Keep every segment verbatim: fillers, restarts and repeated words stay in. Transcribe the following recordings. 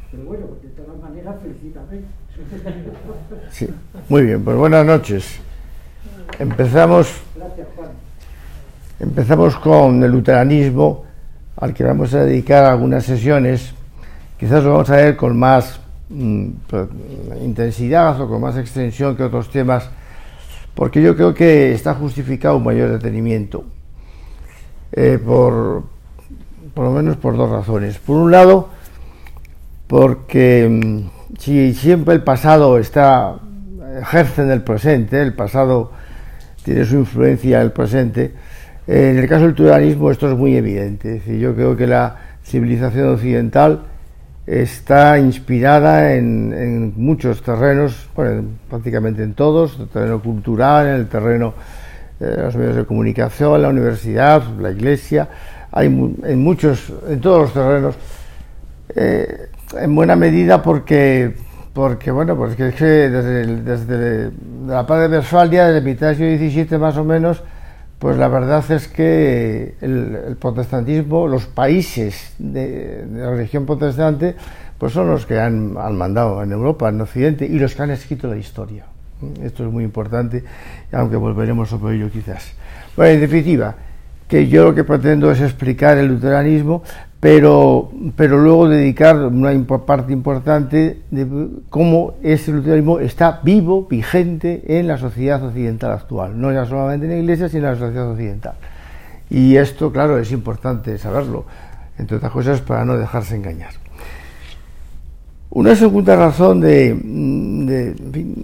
Pero bueno, de todas maneras, felicítame. Sí. Muy bien, pues buenas noches. Empezamos, Gracias, Juan. empezamos con el luteranismo, al que vamos a dedicar algunas sesiones. Quizás lo vamos a ver con más mm, intensidad o con más extensión que otros temas, porque yo creo que está justificado un mayor detenimiento, eh, por, por lo menos por dos razones. Por un lado, porque mm, si siempre el pasado está ejerce en el presente, el pasado tiene su influencia en el presente, eh, en el caso del luteranismo esto es muy evidente. Es decir, yo creo que la civilización occidental está inspirada en, en muchos terrenos, bueno, prácticamente en todos, en el terreno cultural, en el terreno de los medios de comunicación, la universidad, la iglesia, hay en muchos, en todos los terrenos, eh, en buena medida porque, porque bueno, pues que es que desde, el, desde la paz de Westfalia, desde mitad del siglo diecisiete más o menos, pues la verdad es que el, el protestantismo, los países de, de la religión protestante, pues son los que han, han mandado en Europa, en Occidente, y los que han escrito la historia. Esto es muy importante, aunque volveremos sobre ello quizás. Bueno, en definitiva, que yo lo que pretendo es explicar el luteranismo, pero, pero luego dedicar una imp- parte importante de cómo ese luteranismo está vivo, vigente en la sociedad occidental actual, no ya solamente en la Iglesia, sino en la sociedad occidental. Y esto, claro, es importante saberlo, entre otras cosas, para no dejarse engañar. Una segunda razón de, de, en fin,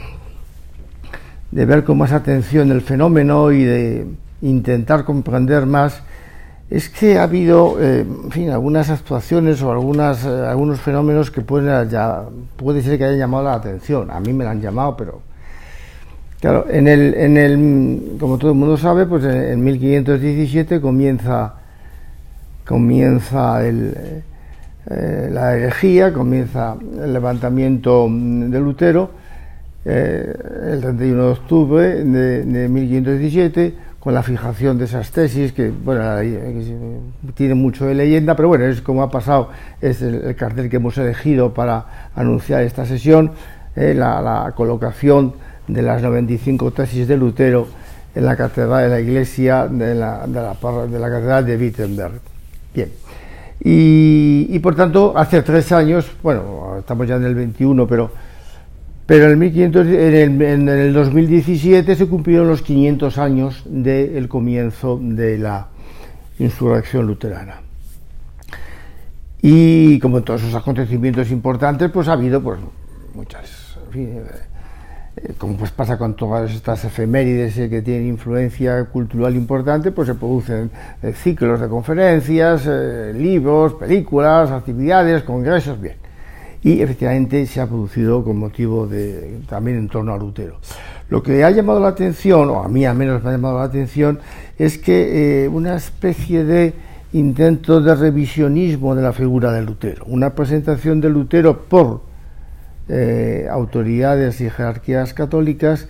de ver con más atención el fenómeno y de intentar comprender más es que ha habido, eh, en fin, algunas actuaciones o algunas, eh, algunos fenómenos que pueden ya, puede ser que hayan llamado la atención. A mí me la han llamado, pero claro, en el, en el, como todo el mundo sabe, pues en, en mil quinientos diecisiete comienza, comienza el, eh, la herejía, comienza el levantamiento de Lutero, eh, el treinta y uno de octubre de, de mil quinientos diecisiete, con la fijación de esas tesis, que bueno, tiene mucho de leyenda, pero bueno, es como ha pasado, es el, el cartel que hemos elegido para anunciar esta sesión, eh, la, la colocación de las noventa y cinco tesis de Lutero en la catedral de la iglesia de la, de la, de la catedral de Wittenberg. Bien, y, y por tanto, hace tres años, bueno, estamos ya en el veintiuno, pero Pero en el, mil quinientos, en, el, en el dos mil diecisiete se cumplieron los quinientos años del comienzo de la insurrección luterana. Y como en todos esos acontecimientos importantes, pues ha habido pues muchas, en fin, eh, como pues pasa con todas estas efemérides eh, que tienen influencia cultural importante, pues se producen eh, ciclos de conferencias, eh, libros, películas, actividades, congresos, bien. Y efectivamente se ha producido con motivo de también en torno a Lutero. Lo que ha llamado la atención, o a mí al menos me ha llamado la atención, es que eh, una especie de intento de revisionismo de la figura de Lutero, una presentación de Lutero por eh, autoridades y jerarquías católicas,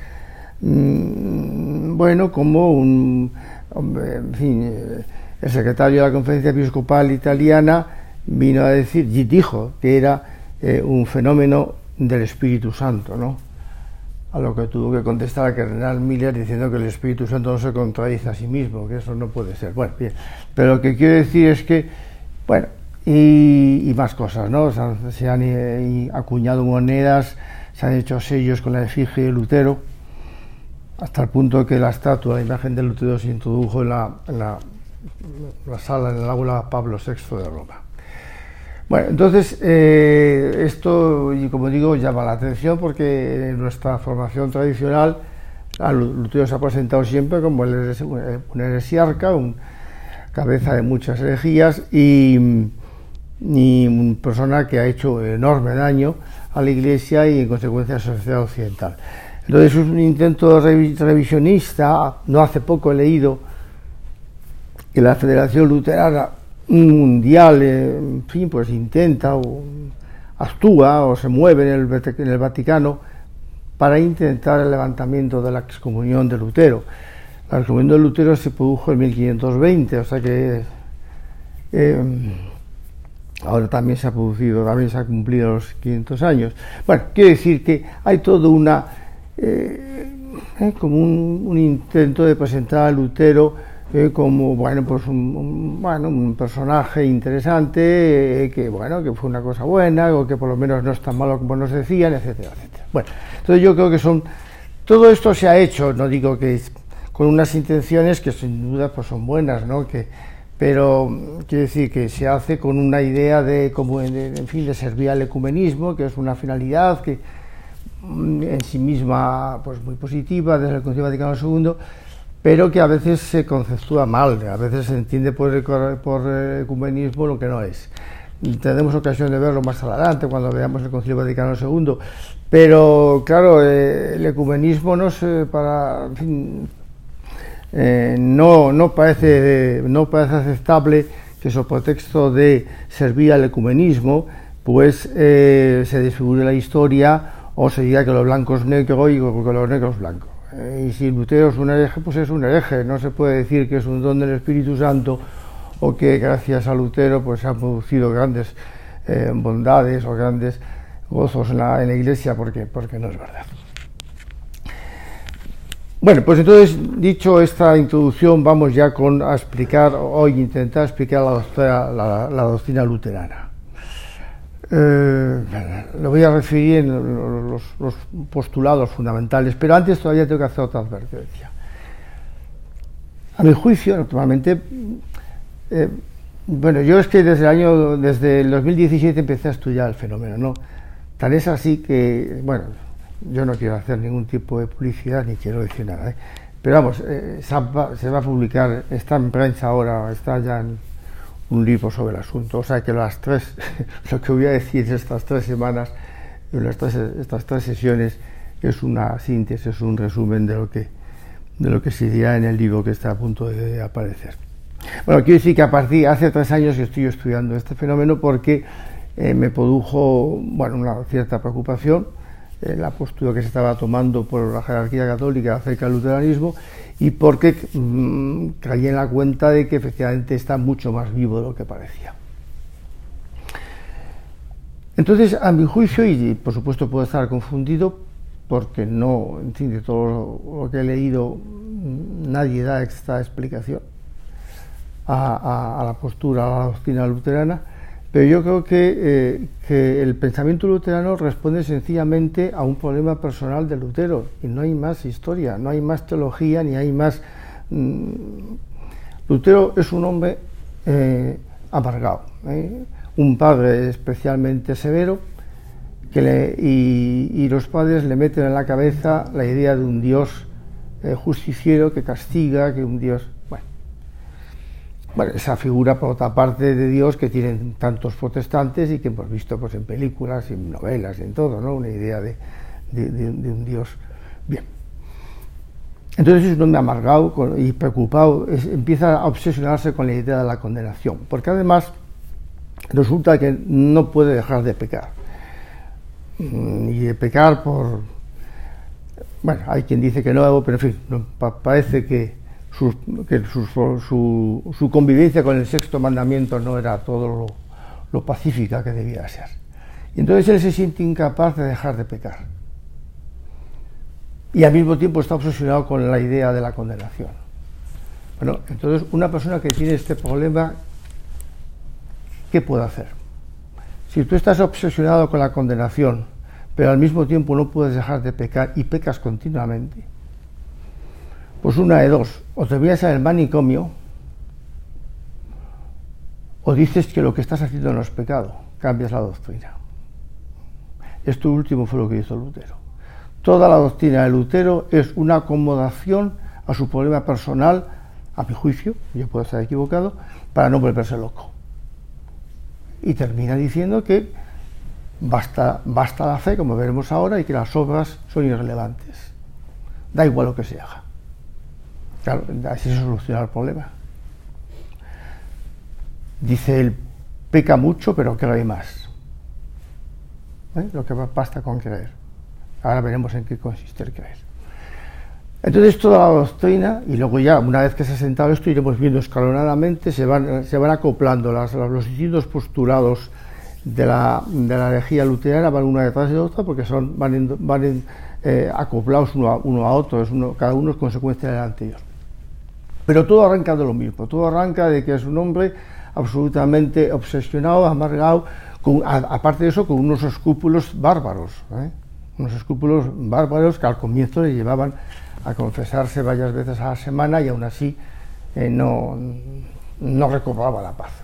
mmm, bueno, como un, hombre, en fin, eh, el secretario de la Conferencia Episcopal Italiana vino a decir, y dijo que era Eh, un fenómeno del Espíritu Santo, ¿no? A lo que tuvo que contestar el cardenal Miller diciendo que el Espíritu Santo no se contradice a sí mismo, que eso no puede ser. Bueno, bien, pero lo que quiero decir es que, bueno, y, y más cosas, ¿no? Se han, se han eh, acuñado monedas, se han hecho sellos con la efigie de Lutero, hasta el punto que la estatua, la imagen de Lutero se introdujo en la, en la, la sala, en el aula Pablo sexto de Roma. Bueno, entonces, eh, esto, y como digo, llama la atención porque en nuestra formación tradicional, Lutero se ha presentado siempre como el, un heresiarca, un cabeza de muchas herejías y, y una persona que ha hecho enorme daño a la Iglesia y en consecuencia a la sociedad occidental. Entonces es un intento revisionista. No hace poco he leído que la Federación Luterana Mundial, eh, en fin, pues intenta o actúa o se mueve en el, en el Vaticano para intentar el levantamiento de la excomunión de Lutero. La excomunión de Lutero se produjo en mil quinientos veinte, o sea que eh, ahora también se ha producido, también se ha cumplido los quinientos años. Bueno, quiero decir que hay todo una eh, eh, como un, un intento de presentar a Lutero eh, como bueno, pues un, un, bueno, un personaje interesante, eh, que bueno, que fue una cosa buena, o que por lo menos no es tan malo como nos decían, etcétera, etcétera. Bueno, entonces yo creo que son, todo esto se ha hecho, no digo que es, con unas intenciones que sin duda pues son buenas, ¿no? Que, pero quiero decir que se hace con una idea de, como de, en fin, de servir al ecumenismo, que es una finalidad que en sí misma pues muy positiva desde el Concilio Vaticano segundo, pero que a veces se conceptúa mal, a veces se entiende por, por ecumenismo lo que no es. Tendremos ocasión de verlo más adelante cuando veamos el Concilio Vaticano segundo, pero claro, eh, el ecumenismo no es para, en fin, eh, no, no, parece, no parece aceptable que sobre pretexto de servir al ecumenismo pues eh, se desfigure la historia o se diga que los blancos negros y que los negros blancos. Eh, y si Lutero es un hereje, pues es un hereje, no se puede decir que es un don del Espíritu Santo o que gracias a Lutero pues se han producido grandes eh, bondades o grandes gozos en la, en la Iglesia, porque, porque no es verdad. Bueno, pues entonces, dicho esta introducción, vamos ya con a explicar, hoy intentar explicar la doctrina, la, la doctrina luterana. Eh, lo voy a referir en los, los postulados fundamentales, pero antes todavía tengo que hacer otra advertencia. A mi juicio, naturalmente, eh, bueno, yo es que desde el año, desde el dos mil diecisiete empecé a estudiar el fenómeno, ¿no? Tan es así que, bueno, yo no quiero hacer ningún tipo de publicidad ni quiero decir nada, ¿eh? Pero vamos, eh, se va a publicar, está en prensa ahora, está ya en un libro sobre el asunto, o sea que las tres, lo que voy a decir estas tres semanas, las tres, estas tres sesiones, es una síntesis, es un resumen de lo que de lo que se dirá en el libro que está a punto de aparecer. Bueno, quiero decir que a partir hace tres años que estoy estudiando este fenómeno porque eh, me produjo, bueno, una cierta preocupación eh, la postura que se estaba tomando por la jerarquía católica acerca del luteranismo y porque mmm, caí en la cuenta de que efectivamente está mucho más vivo de lo que parecía. Entonces, a mi juicio, y por supuesto puedo estar confundido, porque no, en fin, de todo lo que he leído, nadie da esta explicación a, a, a la postura, a la doctrina luterana, pero yo creo que, eh, que el pensamiento luterano responde sencillamente a un problema personal de Lutero, y no hay más historia, no hay más teología, ni hay más... Mmm, Lutero es un hombre eh, amargado, ¿eh? Un padre especialmente severo, que le, y, y los padres le meten en la cabeza la idea de un Dios eh, justiciero que castiga, que un Dios... Bueno, bueno, esa figura por otra parte de Dios que tienen tantos protestantes y que hemos visto pues en películas, en novelas, en todo, ¿no? Una idea de, de, de, de un Dios... Bien. Entonces es un hombre amargado y preocupado, es, empieza a obsesionarse con la idea de la condenación, porque además resulta que no puede dejar de pecar. Y de pecar por... Bueno, hay quien dice que no, pero en fin, no, pa, parece que, su, que su, su, su convivencia con el sexto mandamiento no era todo lo, lo pacífica que debía ser. Y entonces él se siente incapaz de dejar de pecar. Y al mismo tiempo está obsesionado con la idea de la condenación. Bueno, entonces una persona que tiene este problema, ¿qué puede hacer? Si tú estás obsesionado con la condenación, pero al mismo tiempo no puedes dejar de pecar y pecas continuamente, pues una de dos, o te vienes al manicomio, o dices que lo que estás haciendo no es pecado, cambias la doctrina. Esto último fue lo que hizo Lutero. Toda la doctrina de Lutero es una acomodación a su problema personal, a mi juicio, yo puedo estar equivocado, para no volverse loco. Y termina diciendo que basta, basta la fe, como veremos ahora, y que las obras son irrelevantes. Da igual lo que se haga. Claro, así se soluciona el problema. Dice él, peca mucho, pero cree más. ¿Eh? Lo que basta con creer. Ahora veremos en qué consiste el creer. Entonces toda la doctrina, y luego ya una vez que se ha sentado esto, iremos viendo escalonadamente, se van, se van acoplando las, los distintos postulados de la, de la herejía luterana, van una detrás de otra, porque son, van, en, van en, eh, acoplados uno a, uno a otro, es uno, cada uno es consecuencia del anterior. Pero todo arranca de lo mismo, todo arranca de que es un hombre absolutamente obsesionado, amargado, con, a, aparte de eso, con unos escrúpulos bárbaros, ¿eh? unos escrúpulos bárbaros que al comienzo le llevaban a confesarse varias veces a la semana y aún así eh, no, no recobraba la paz.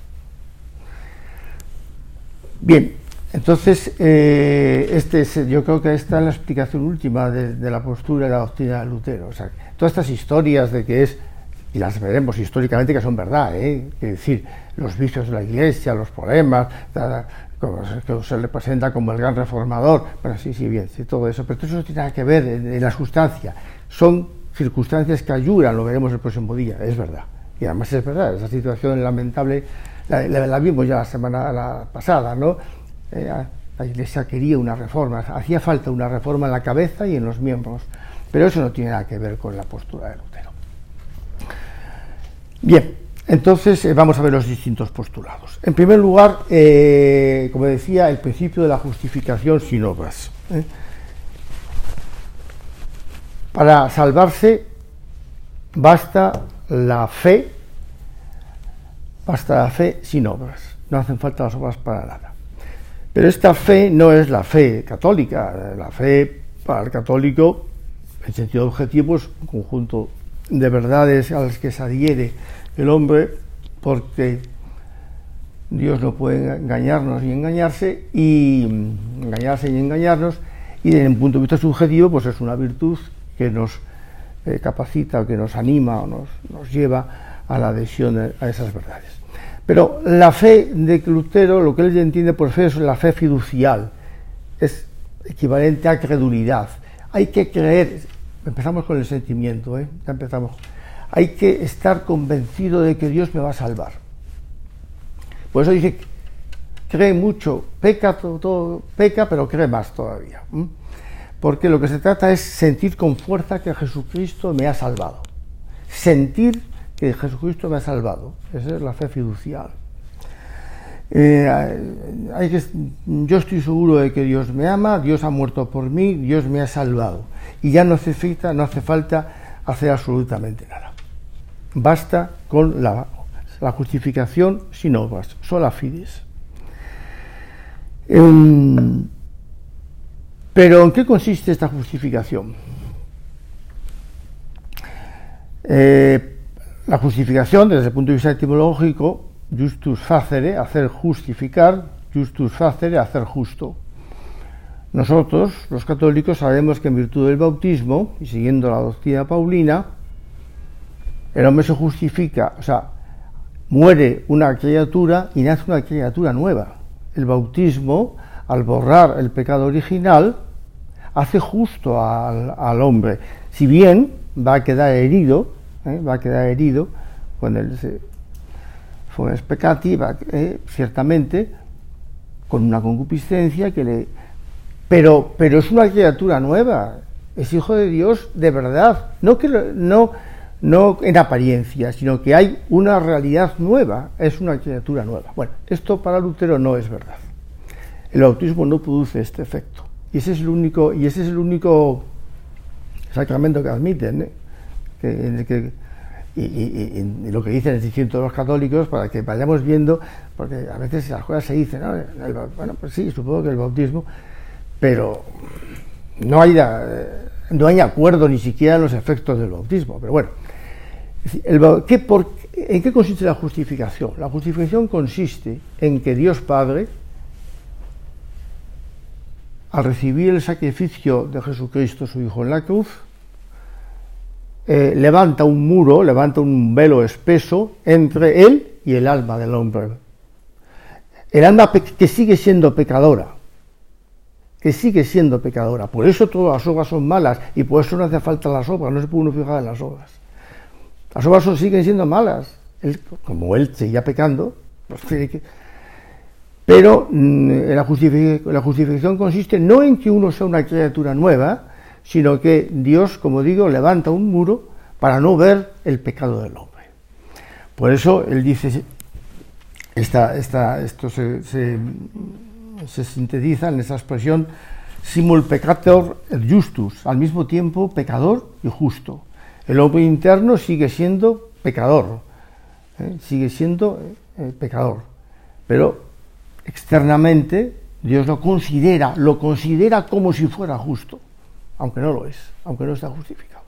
Bien, entonces eh, este es, yo creo que esta es la explicación última de, de la postura y la doctrina de Lutero. O sea, todas estas historias de que es, y las veremos históricamente que son verdad, ¿eh? Es decir, los vicios de la Iglesia, los problemas, como que se le presenta como el gran reformador, bueno, sí, sí, bien, sí, todo eso, pero todo eso tiene que ver en, en la sustancia, son circunstancias que ayudan, lo veremos el próximo día, es verdad, y además es verdad, esa situación lamentable, la, la, la vimos ya la semana la pasada, ¿no? Eh, la Iglesia quería una reforma, hacía falta una reforma en la cabeza y en los miembros, pero eso no tiene nada que ver con la postura de Lutero. Bien, entonces eh, vamos a ver los distintos postulados. En primer lugar, eh, como decía, el principio de la justificación sin obras. ¿eh? Para salvarse basta la fe, basta la fe sin obras, no hacen falta las obras para nada. Pero esta fe no es la fe católica, la fe para el católico, en sentido objetivo, es un conjunto de verdades a las que se adhiere el hombre, porque Dios no puede engañarnos ni engañarse, y engañarse y engañarnos, y desde un punto de vista subjetivo, pues es una virtud que nos eh, capacita, o que nos anima, o nos, nos lleva a la adhesión a esas verdades. Pero la fe de Lutero, lo que él entiende por fe, es la fe fiducial, es equivalente a credulidad. Hay que creer, empezamos con el sentimiento, ¿eh? ya empezamos, hay que estar convencido de que Dios me va a salvar. Por eso dice, cree mucho, peca, todo, todo, peca, pero cree más todavía. ¿eh? Porque lo que se trata es sentir con fuerza que Jesucristo me ha salvado. Sentir que Jesucristo me ha salvado. Esa es la fe fiducial. Eh, hay que, yo estoy seguro de que Dios me ama, Dios ha muerto por mí, Dios me ha salvado. Y ya no hace falta, no hace falta hacer absolutamente nada. Basta con la, la justificación sin obras, sola fides. Eh, pero ¿en qué consiste esta justificación? Eh, la justificación, desde el punto de vista etimológico, justus facere, hacer justificar, justus facere, hacer justo. Nosotros, los católicos, sabemos que en virtud del bautismo, y siguiendo la doctrina paulina, el hombre se justifica, o sea, muere una criatura y nace una criatura nueva. El bautismo, al borrar el pecado original, hace justo al, al hombre. Si bien va a quedar herido, ¿eh? va a quedar herido cuando él se fue peccati, va, eh, ciertamente, con una concupiscencia que le... Pero, pero es una criatura nueva, es hijo de Dios de verdad, no que lo, no, no en apariencia, sino que hay una realidad nueva, es una criatura nueva. Bueno, esto para Lutero no es verdad. El bautismo no produce este efecto. Y ese es el único, y ese es el único sacramento que admiten, ¿eh? que, en el que, y, y, y, y lo que dicen es distinto los católicos, para que vayamos viendo, porque a veces las cosas se dicen, ¿no? El, bueno, pues sí, supongo que el bautismo, pero no hay, no hay acuerdo ni siquiera en los efectos del bautismo. Pero bueno, el, ¿qué, por, ¿en qué consiste la justificación? La justificación consiste en que Dios Padre, al recibir el sacrificio de Jesucristo, su Hijo, en la cruz, eh, levanta un muro, levanta un velo espeso entre él y el alma del hombre. El alma que sigue siendo pecadora, que sigue siendo pecadora. Por eso todas las obras son malas y por eso no hace falta las obras, no se puede uno fijar en las obras. Las obras son, siguen siendo malas. Él, como él seguía pecando, pues tiene que... Pero mmm, la, justific- la justificación consiste no en que uno sea una criatura nueva, sino que Dios, como digo, levanta un muro para no ver el pecado del hombre. Por eso él dice, esta, esta, esto se, se, se sintetiza en esa expresión simul peccator et justus, al mismo tiempo pecador y justo. El hombre interno sigue siendo pecador, ¿eh? sigue siendo eh, pecador, pero externamente Dios lo considera, lo considera como si fuera justo, aunque no lo es, aunque no está justificado.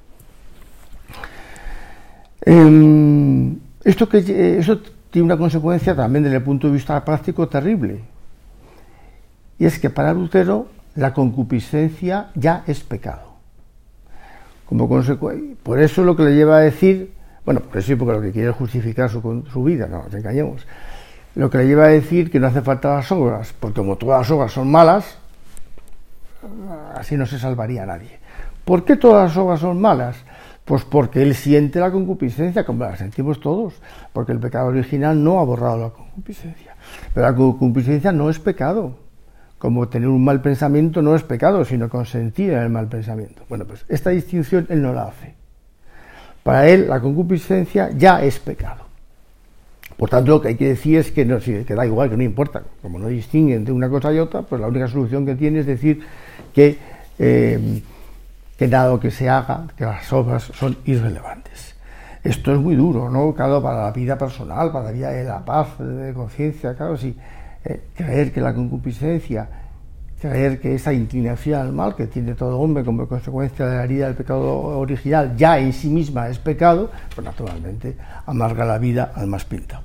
Eh, esto que eh, eso tiene una consecuencia también desde el punto de vista práctico terrible, y es que para Lutero la concupiscencia ya es pecado. Como consecuencia, por eso lo que le lleva a decir, bueno, por eso porque lo que quiere es justificar su, su vida, no nos engañemos, lo que le lleva a decir que no hace falta las obras, porque como todas las obras son malas, así no se salvaría a nadie. ¿Por qué todas las obras son malas? Pues porque él siente la concupiscencia, como la sentimos todos, porque el pecado original no ha borrado la concupiscencia. Pero la concupiscencia no es pecado, como tener un mal pensamiento no es pecado, sino consentir en el mal pensamiento. Bueno, pues esta distinción él no la hace. Para él la concupiscencia ya es pecado. Por tanto, lo que hay que decir es que, no, que da igual, que no importa. Como no distinguen entre una cosa y otra, pues la única solución que tiene es decir que, eh, que nada que se haga, que las obras son irrelevantes. Esto es muy duro, ¿no? Claro, para la vida personal, para la vida de la paz, de conciencia, claro, sí. Eh, creer que la concupiscencia, creer que esa inclinación al mal que tiene todo hombre como consecuencia de la herida del pecado original ya en sí misma es pecado, pues naturalmente amarga la vida al más pintado.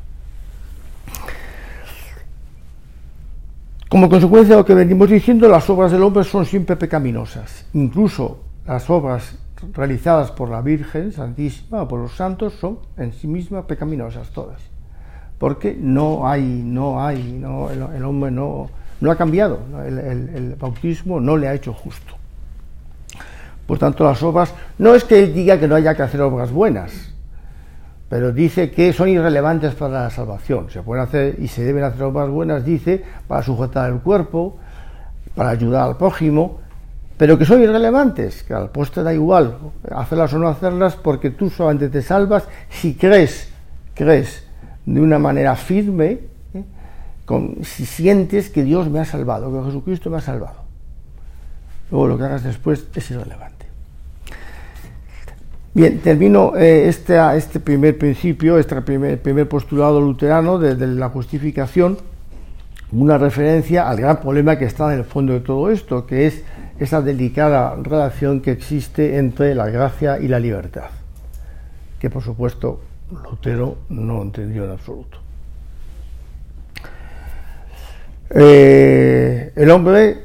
Como consecuencia de lo que venimos diciendo, las obras del hombre son siempre pecaminosas. Incluso las obras realizadas por la Virgen Santísima o por los santos son en sí mismas pecaminosas todas. Porque no hay, no hay, no, el, el hombre no, no ha cambiado, ¿no? el, el, el bautismo no le ha hecho justo. Por tanto, las obras, no es que él diga que no haya que hacer obras buenas, pero dice que son irrelevantes para la salvación. Se pueden hacer y se deben hacer obras buenas, dice, para sujetar el cuerpo, para ayudar al prójimo, pero que son irrelevantes, que al postre da igual hacerlas o no hacerlas, porque tú solamente te salvas si crees, crees de una manera firme, ¿eh? Con, si sientes que Dios me ha salvado, que Jesucristo me ha salvado. Luego lo que hagas después es irrelevante. Bien, termino eh, este, este primer principio, este primer, primer postulado luterano de, de la justificación, una referencia al gran problema que está en el fondo de todo esto, que es esa delicada relación que existe entre la gracia y la libertad, que por supuesto Lutero no entendió en absoluto. Eh, el hombre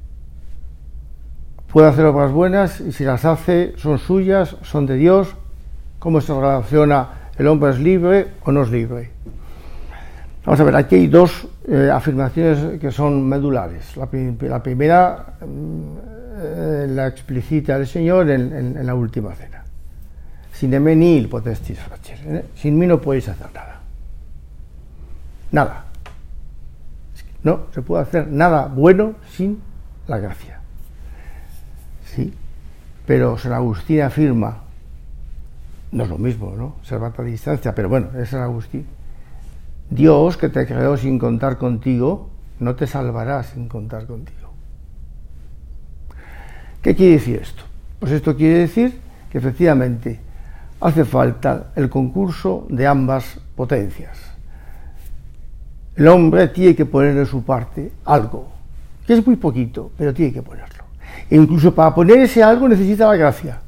puede hacer obras buenas y si las hace son suyas, son de Dios. ¿Cómo se relaciona? ¿El hombre es libre o no es libre? Vamos a ver, aquí hay dos eh, afirmaciones que son medulares. La, la primera eh, la explicita el Señor en, en, en la última cena. Sin me nihil potestis facere, ¿eh? Sin mí no podéis hacer nada. Nada. No se puede hacer nada bueno sin la gracia. Sí, pero San Agustín afirma, no es lo mismo, ¿no? Observate a distancia, pero bueno, es San Agustín. Dios, que te creó sin contar contigo, no te salvará sin contar contigo. ¿Qué quiere decir esto? Pues esto quiere decir que efectivamente hace falta el concurso de ambas potencias. El hombre tiene que poner de su parte algo, que es muy poquito, pero tiene que ponerlo. E incluso para poner ese algo necesita la gracia.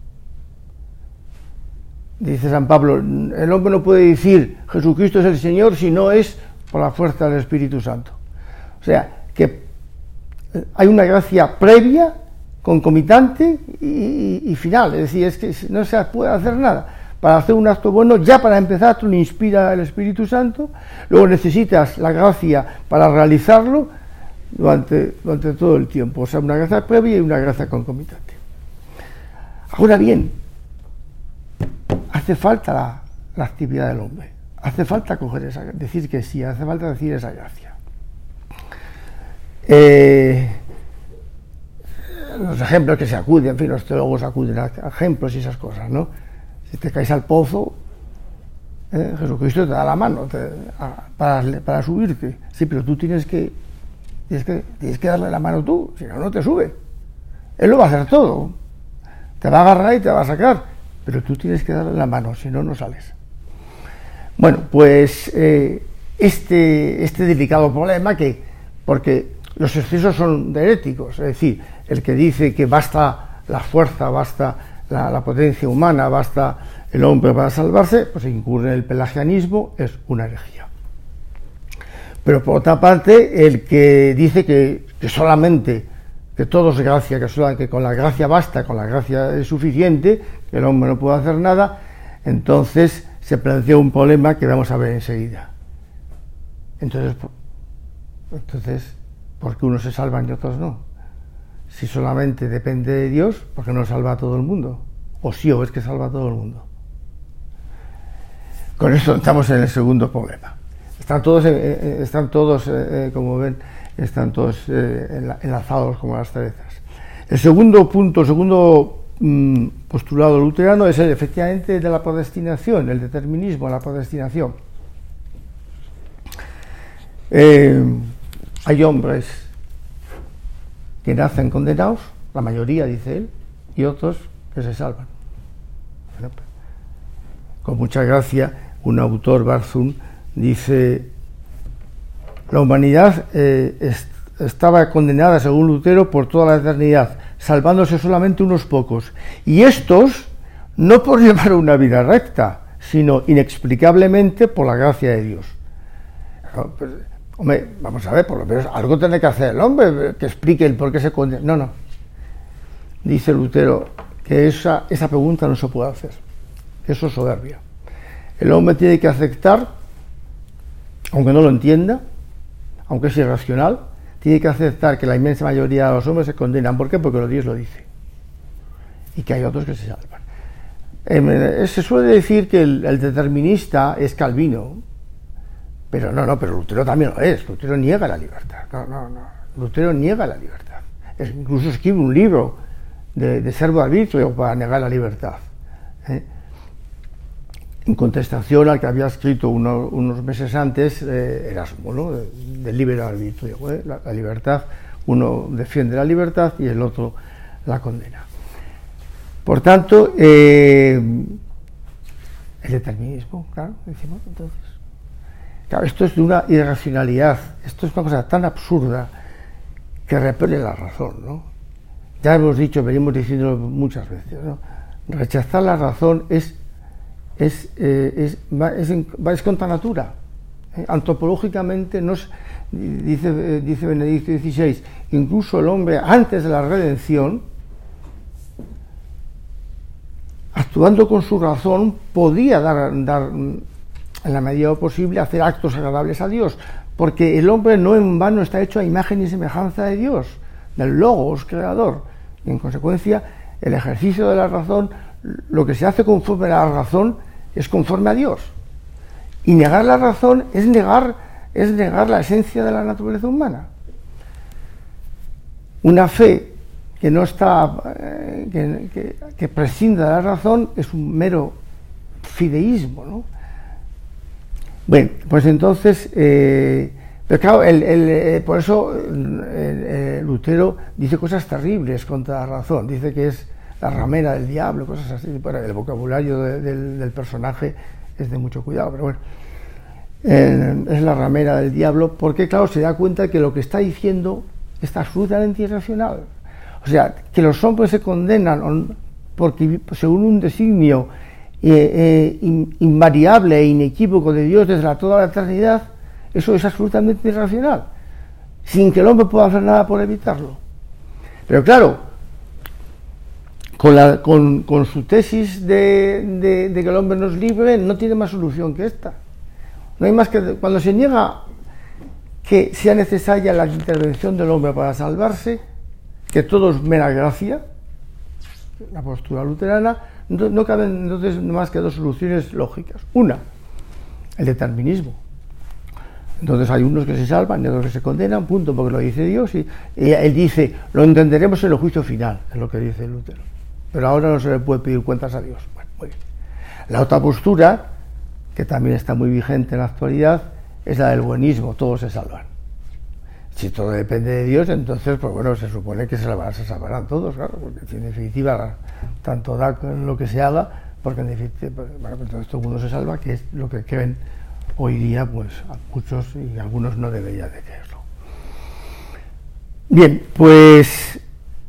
Dice San Pablo, el hombre no puede decir Jesucristo es el Señor si no es por la fuerza del Espíritu Santo. O sea, que hay una gracia previa, concomitante y, y, y final. Es decir, es que no se puede hacer nada. Para hacer un acto bueno, ya para empezar, tú le inspira el Espíritu Santo, luego necesitas la gracia para realizarlo durante, durante todo el tiempo. O sea, una gracia previa y una gracia concomitante. Ahora bien, hace falta la, la actividad del hombre, hace falta coger esa, decir que sí, hace falta decir esa gracia. Eh, ejemplos que se acuden, en fin, los teólogos acuden a ejemplos y esas cosas, ¿no? Si te caes al pozo, ¿eh? Jesucristo te da la mano te, a, para, para subirte. Sí, pero tú tienes que, tienes que tienes que darle la mano tú, si no, no te sube. Él lo va a hacer todo. Te va a agarrar y te va a sacar, pero tú tienes que darle la mano, si no, no sales. Bueno, pues eh, este, este delicado problema que, porque los excesos son heréticos, es decir, el que dice que basta la fuerza, basta la, la potencia humana, basta el hombre para salvarse, pues incurre en el pelagianismo, es una herejía. Pero por otra parte, el que dice que, que solamente, que todo es gracia, que, solo, que con la gracia basta, con la gracia es suficiente, que el hombre no puede hacer nada, entonces se plantea un problema que vamos a ver enseguida. Entonces, entonces ¿por qué unos se salvan y otros no? Si solamente depende de Dios, ¿por qué no salva a todo el mundo? O sí, o es que salva a todo el mundo. Con esto estamos en el segundo problema. Están todos, eh, están todos eh, como ven, están todos eh, enlazados como las cerezas. El segundo punto, el segundo mmm, postulado luterano es el, efectivamente, de la predestinación, el determinismo, la predestinación. Eh, hay hombres que nacen condenados, la mayoría, dice él, y otros que se salvan. Bueno, con mucha gracia, un autor, Barzun, dice: la humanidad eh, est estaba condenada, según Lutero, por toda la eternidad, salvándose solamente unos pocos, y estos no por llevar una vida recta, sino inexplicablemente por la gracia de Dios. No, pues, hombre, vamos a ver, por lo menos algo tiene que hacer el hombre, que explique el por qué se condena. No, no. Dice Lutero que esa, esa pregunta no se puede hacer. Eso es soberbia. El hombre tiene que aceptar, aunque no lo entienda, aunque es irracional, tiene que aceptar que la inmensa mayoría de los hombres se condenan. ¿Por qué? Porque Dios lo dice. Y que hay otros que se salvan. Eh, se suele decir que el, el determinista es Calvino. Pero no, no, pero Lutero también lo es. Lutero niega la libertad. No, no, no. Lutero niega la libertad. Es, incluso escribe un libro de, de servo arbitrio para negar la libertad. ¿Eh? En contestación al que había escrito uno, unos meses antes eh, Erasmo, ¿no? De, del libre arbitrio. ¿eh? La, la libertad, uno defiende la libertad y el otro la condena. Por tanto, eh, el determinismo, claro, decimos entonces. Claro, esto es de una irracionalidad, esto es una cosa tan absurda que repele la razón, ¿no? Ya hemos dicho, venimos diciéndolo muchas veces, ¿no? Rechazar la razón es, es, eh, es, va, es, va, es contra natura. ¿eh? Antropológicamente, nos, dice, eh, dice Benedicto dieciséis, incluso el hombre antes de la redención, actuando con su razón, podía dar, dar en la medida posible, hacer actos agradables a Dios, porque el hombre no en vano está hecho a imagen y semejanza de Dios, del Logos creador, y en consecuencia el ejercicio de la razón, lo que se hace conforme a la razón es conforme a Dios, y negar la razón es negar, es negar la esencia de la naturaleza humana. Una fe que no está eh, que, que, que prescinda de la razón es un mero fideísmo, ¿no? Bueno, pues entonces, eh, pero claro, el, el, eh, por eso el, el Lutero dice cosas terribles contra la razón, dice que es la ramera del diablo, cosas así. Bueno, el vocabulario de, del, del personaje es de mucho cuidado, pero bueno, eh, es la ramera del diablo, porque claro, se da cuenta que lo que está diciendo está absolutamente irracional. O sea, que los hombres se condenan porque según un designio Eh, eh, in, invariable e inequívoco de Dios desde la, toda la eternidad, eso es absolutamente irracional, sin que el hombre pueda hacer nada por evitarlo. Pero claro, con, la, con, con su tesis de, de, de que el hombre no es libre, no tiene más solución que esta. No hay más que, cuando se niega que sea necesaria la intervención del hombre para salvarse, que todo es mera gracia, la postura luterana, no, no caben entonces más que dos soluciones lógicas. Una, el determinismo. Entonces hay unos que se salvan y otros que se condenan, punto, porque lo dice Dios, y, y él dice, lo entenderemos en el juicio final, es lo que dice Lutero. Pero ahora no se le puede pedir cuentas a Dios. Bueno, muy bien. La otra postura, que también está muy vigente en la actualidad, es la del buenismo, todos se salvan. Si todo depende de Dios, entonces, pues bueno, se supone que se salvarán, se salvarán todos, claro, porque en definitiva, tanto da lo que se haga, porque en definitiva, bueno, entonces todo el mundo se salva, que es lo que creen hoy día, pues a muchos y algunos no deberían de creerlo. Bien, pues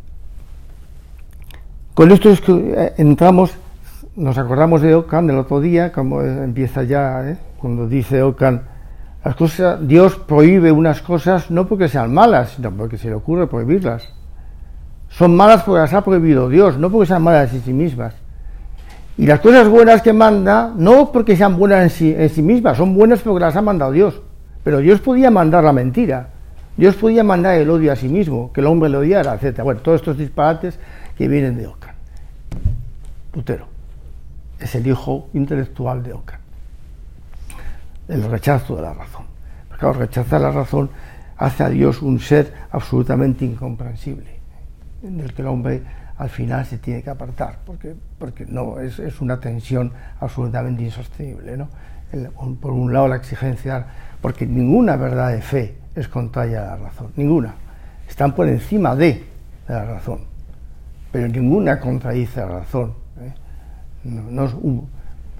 con esto es que entramos, nos acordamos de Ockham el otro día, como empieza ya, ¿eh? Cuando dice Ockham, las cosas, Dios prohíbe unas cosas no porque sean malas, sino porque se le ocurre prohibirlas. Son malas porque las ha prohibido Dios, no porque sean malas en sí mismas. Y las cosas buenas que manda, no porque sean buenas en sí, en sí mismas, son buenas porque las ha mandado Dios. Pero Dios podía mandar la mentira, Dios podía mandar el odio a sí mismo, que el hombre le odiara, etcétera. Bueno, todos estos disparates que vienen de Ockham. Lutero es el hijo intelectual de Ockham. El rechazo de la razón. Porque claro, rechazar la razón hace a Dios un ser absolutamente incomprensible, en el que el hombre al final se tiene que apartar, porque, porque no es, es una tensión absolutamente insostenible, ¿no? El, por un lado la exigencia, porque ninguna verdad de fe es contraria a la razón, ninguna, están por encima de, de la razón, pero ninguna contradice la razón, ¿eh? no, no es un,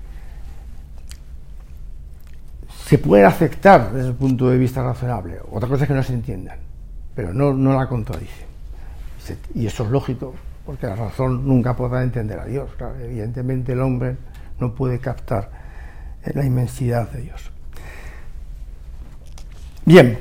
se pueden aceptar desde el punto de vista razonable, otra cosa es que no se entiendan, pero no, no la contradicen, y eso es lógico, porque la razón nunca podrá entender a Dios. Claro, evidentemente el hombre no puede captar la inmensidad de Dios. Bien,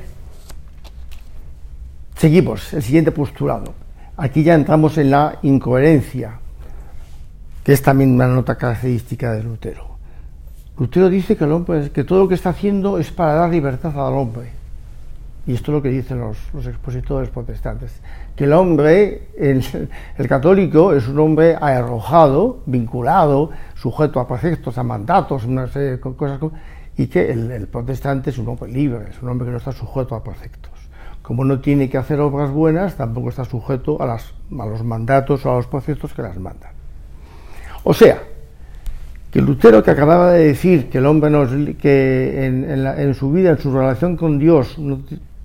seguimos, el siguiente postulado. Aquí ya entramos en la incoherencia, que es también una nota característica de Lutero. Lutero dice que, el hombre, que todo lo que está haciendo es para dar libertad al hombre. Y esto es lo que dicen los, los expositores protestantes, que el hombre, el, el católico, es un hombre arrojado, vinculado, sujeto a preceptos, a mandatos, una serie de cosas, y que el, el protestante es un hombre libre, es un hombre que no está sujeto a preceptos. Como no tiene que hacer obras buenas, tampoco está sujeto a, las, a los mandatos o a los preceptos que las mandan. O sea, que Lutero, que acababa de decir que el hombre no, que en, en, la, en su vida, en su relación con Dios, no,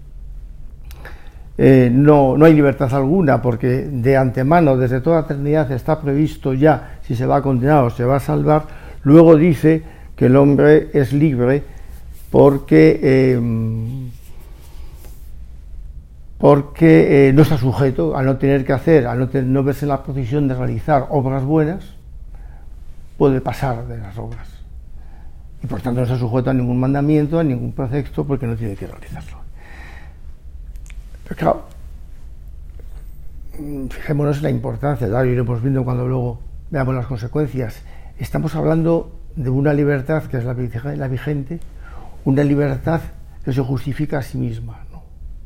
Eh, no, no hay libertad alguna, porque de antemano, desde toda eternidad, está previsto ya si se va a condenar o se va a salvar. Luego dice que el hombre es libre porque, eh, porque eh, no está sujeto a no tener que hacer, a no, tener, no verse en la posición de realizar obras buenas, puede pasar de las obras. Y por tanto no está sujeto a ningún mandamiento, a ningún precepto, porque no tiene que realizarlo. Pero claro, fijémonos en la importancia, lo iremos viendo cuando luego veamos las consecuencias. Estamos hablando de una libertad que es la, la vigente, una libertad que se justifica a sí misma, ¿no?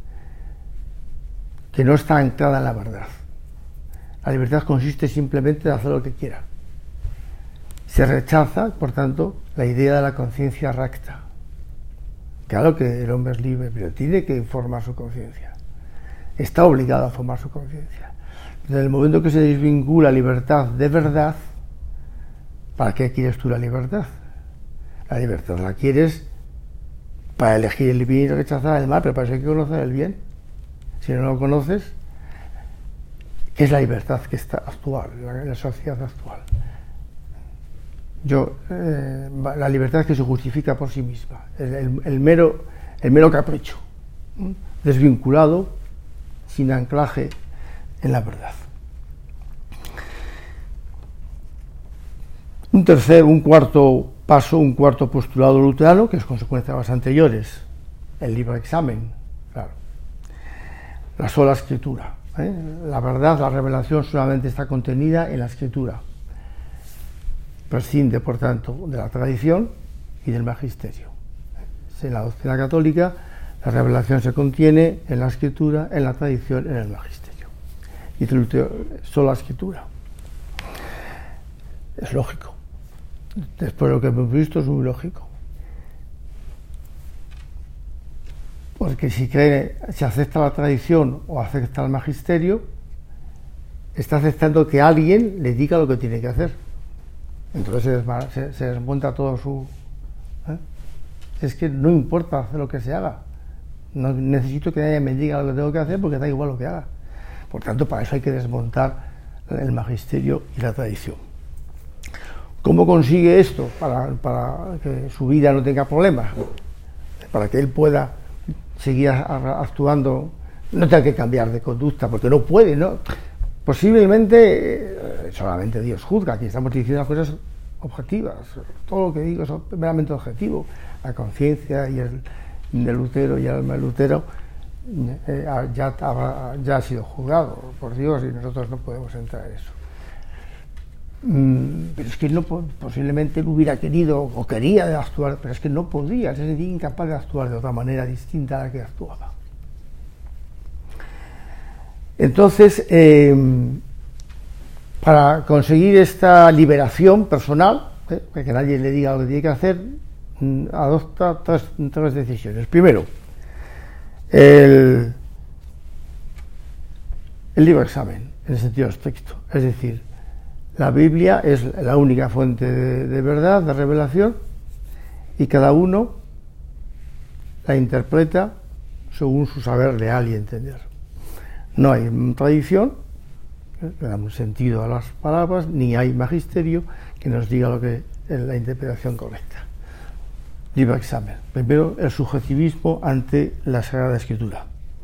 Que no está anclada en la verdad. La libertad consiste simplemente en hacer lo que quiera. Se rechaza, por tanto, la idea de la conciencia recta. Claro que el hombre es libre, pero tiene que formar su conciencia. Está obligado a formar su conciencia. Desde el momento que se desvincula libertad de verdad, ¿para qué quieres tú la libertad? La libertad la quieres para elegir el bien y rechazar el mal, pero para eso hay que conocer el bien. Si no lo conoces, ¿qué es la libertad que está actual, la, la sociedad actual? Yo, eh, la libertad que se justifica por sí misma, el, el, el, mero, el mero capricho, ¿eh? Desvinculado, sin anclaje en la verdad. Un tercer, un cuarto paso, un cuarto postulado luterano, que es consecuencia de las anteriores, el libre examen, claro. La sola escritura, ¿eh? La verdad, la revelación solamente está contenida en la escritura. Prescinde, por tanto, de la tradición y del magisterio. En la doctrina católica, la revelación se contiene en la escritura, en la tradición, en el magisterio. Y solo la escritura. Es lógico. Después de lo que hemos visto, es muy lógico. porque si cree, si acepta la tradición o acepta el magisterio, está aceptando que alguien le diga lo que tiene que hacer. Entonces se, desma, se, se desmonta todo su... ¿eh? Es que no importa hacer lo que se haga. No necesito que nadie me diga lo que tengo que hacer porque da igual lo que haga. Por tanto, para eso hay que desmontar el magisterio y la tradición. ¿Cómo consigue esto? Para, para que su vida no tenga problemas, para que él pueda seguir actuando, no tenga que cambiar de conducta, porque no puede, ¿no? Posiblemente, eh, solamente Dios juzga, aquí estamos diciendo las cosas objetivas, todo lo que digo es meramente objetivo. La conciencia y el de Lutero y el alma de Lutero eh, ya, ya ha sido juzgado por Dios y nosotros no podemos entrar en eso. Mm, pero es que no, posiblemente él hubiera querido o quería actuar, pero es que no podía, se sentía incapaz de actuar de otra manera distinta a la que actuaba. Entonces, eh, para conseguir esta liberación personal, eh, que nadie le diga lo que tiene que hacer, adopta tres, tres decisiones. Primero, el, el libre examen, en el sentido estricto. Es decir, la Biblia es la única fuente de, de verdad, de revelación, y cada uno la interpreta según su saber real y entender. No hay tradición que da un sentido a las palabras, ni hay magisterio que nos diga lo que es la interpretación correcta. Libre examen. Primero, el subjetivismo ante la Sagrada Escritura.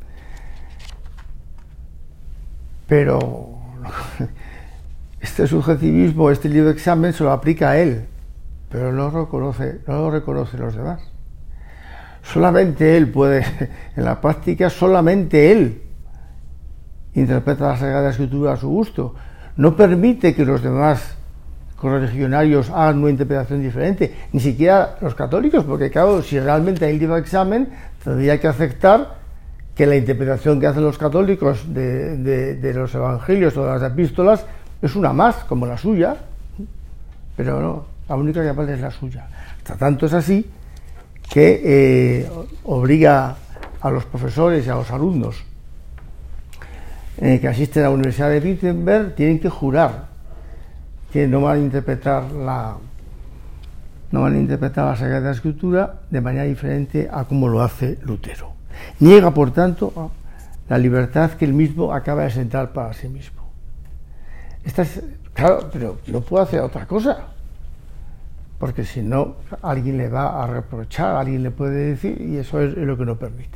Pero este subjetivismo, este libre examen se lo aplica a él, pero no lo reconoce, no lo reconocen los demás. Solamente él puede, en la práctica, solamente él interpreta la Sagrada Escritura a su gusto. No permite que los demás correligionarios hagan una interpretación diferente, ni siquiera los católicos, porque claro, si realmente hay libre examen, tendría que aceptar que la interpretación que hacen los católicos de, de, de los evangelios o de las epístolas es una más, como la suya, pero no, la única que vale es la suya. Hasta tanto es así que eh, obliga a los profesores y a los alumnos eh, que asisten a la Universidad de Wittenberg, tienen que jurar que no van a interpretar la no van a interpretar la Sagrada Escritura de manera diferente a como lo hace Lutero. Niega, por tanto, la libertad que él mismo acaba de sentar para sí mismo. Esta es, claro, pero no puede hacer otra cosa, porque si no, alguien le va a reprochar, alguien le puede decir, y eso es lo que no permite.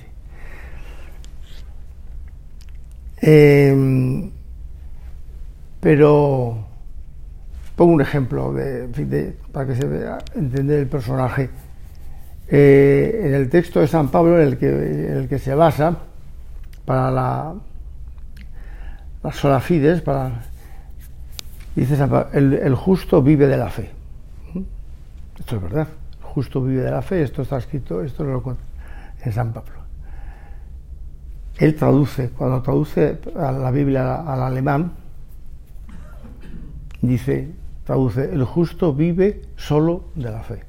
Eh, pero pongo un ejemplo de, de, para que se vea, entender el personaje. Eh, en el texto de San Pablo, en el que, en el que se basa para la, la sola fides, para, dice San Pablo, el, el justo vive de la fe. Esto es verdad, el justo vive de la fe, esto está escrito, esto lo cuenta en San Pablo. Él traduce, cuando traduce a la Biblia al alemán, dice, traduce, el justo vive solo de la fe.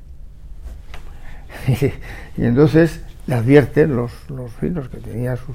Y entonces le advierten los, los finos que tenía a, sus,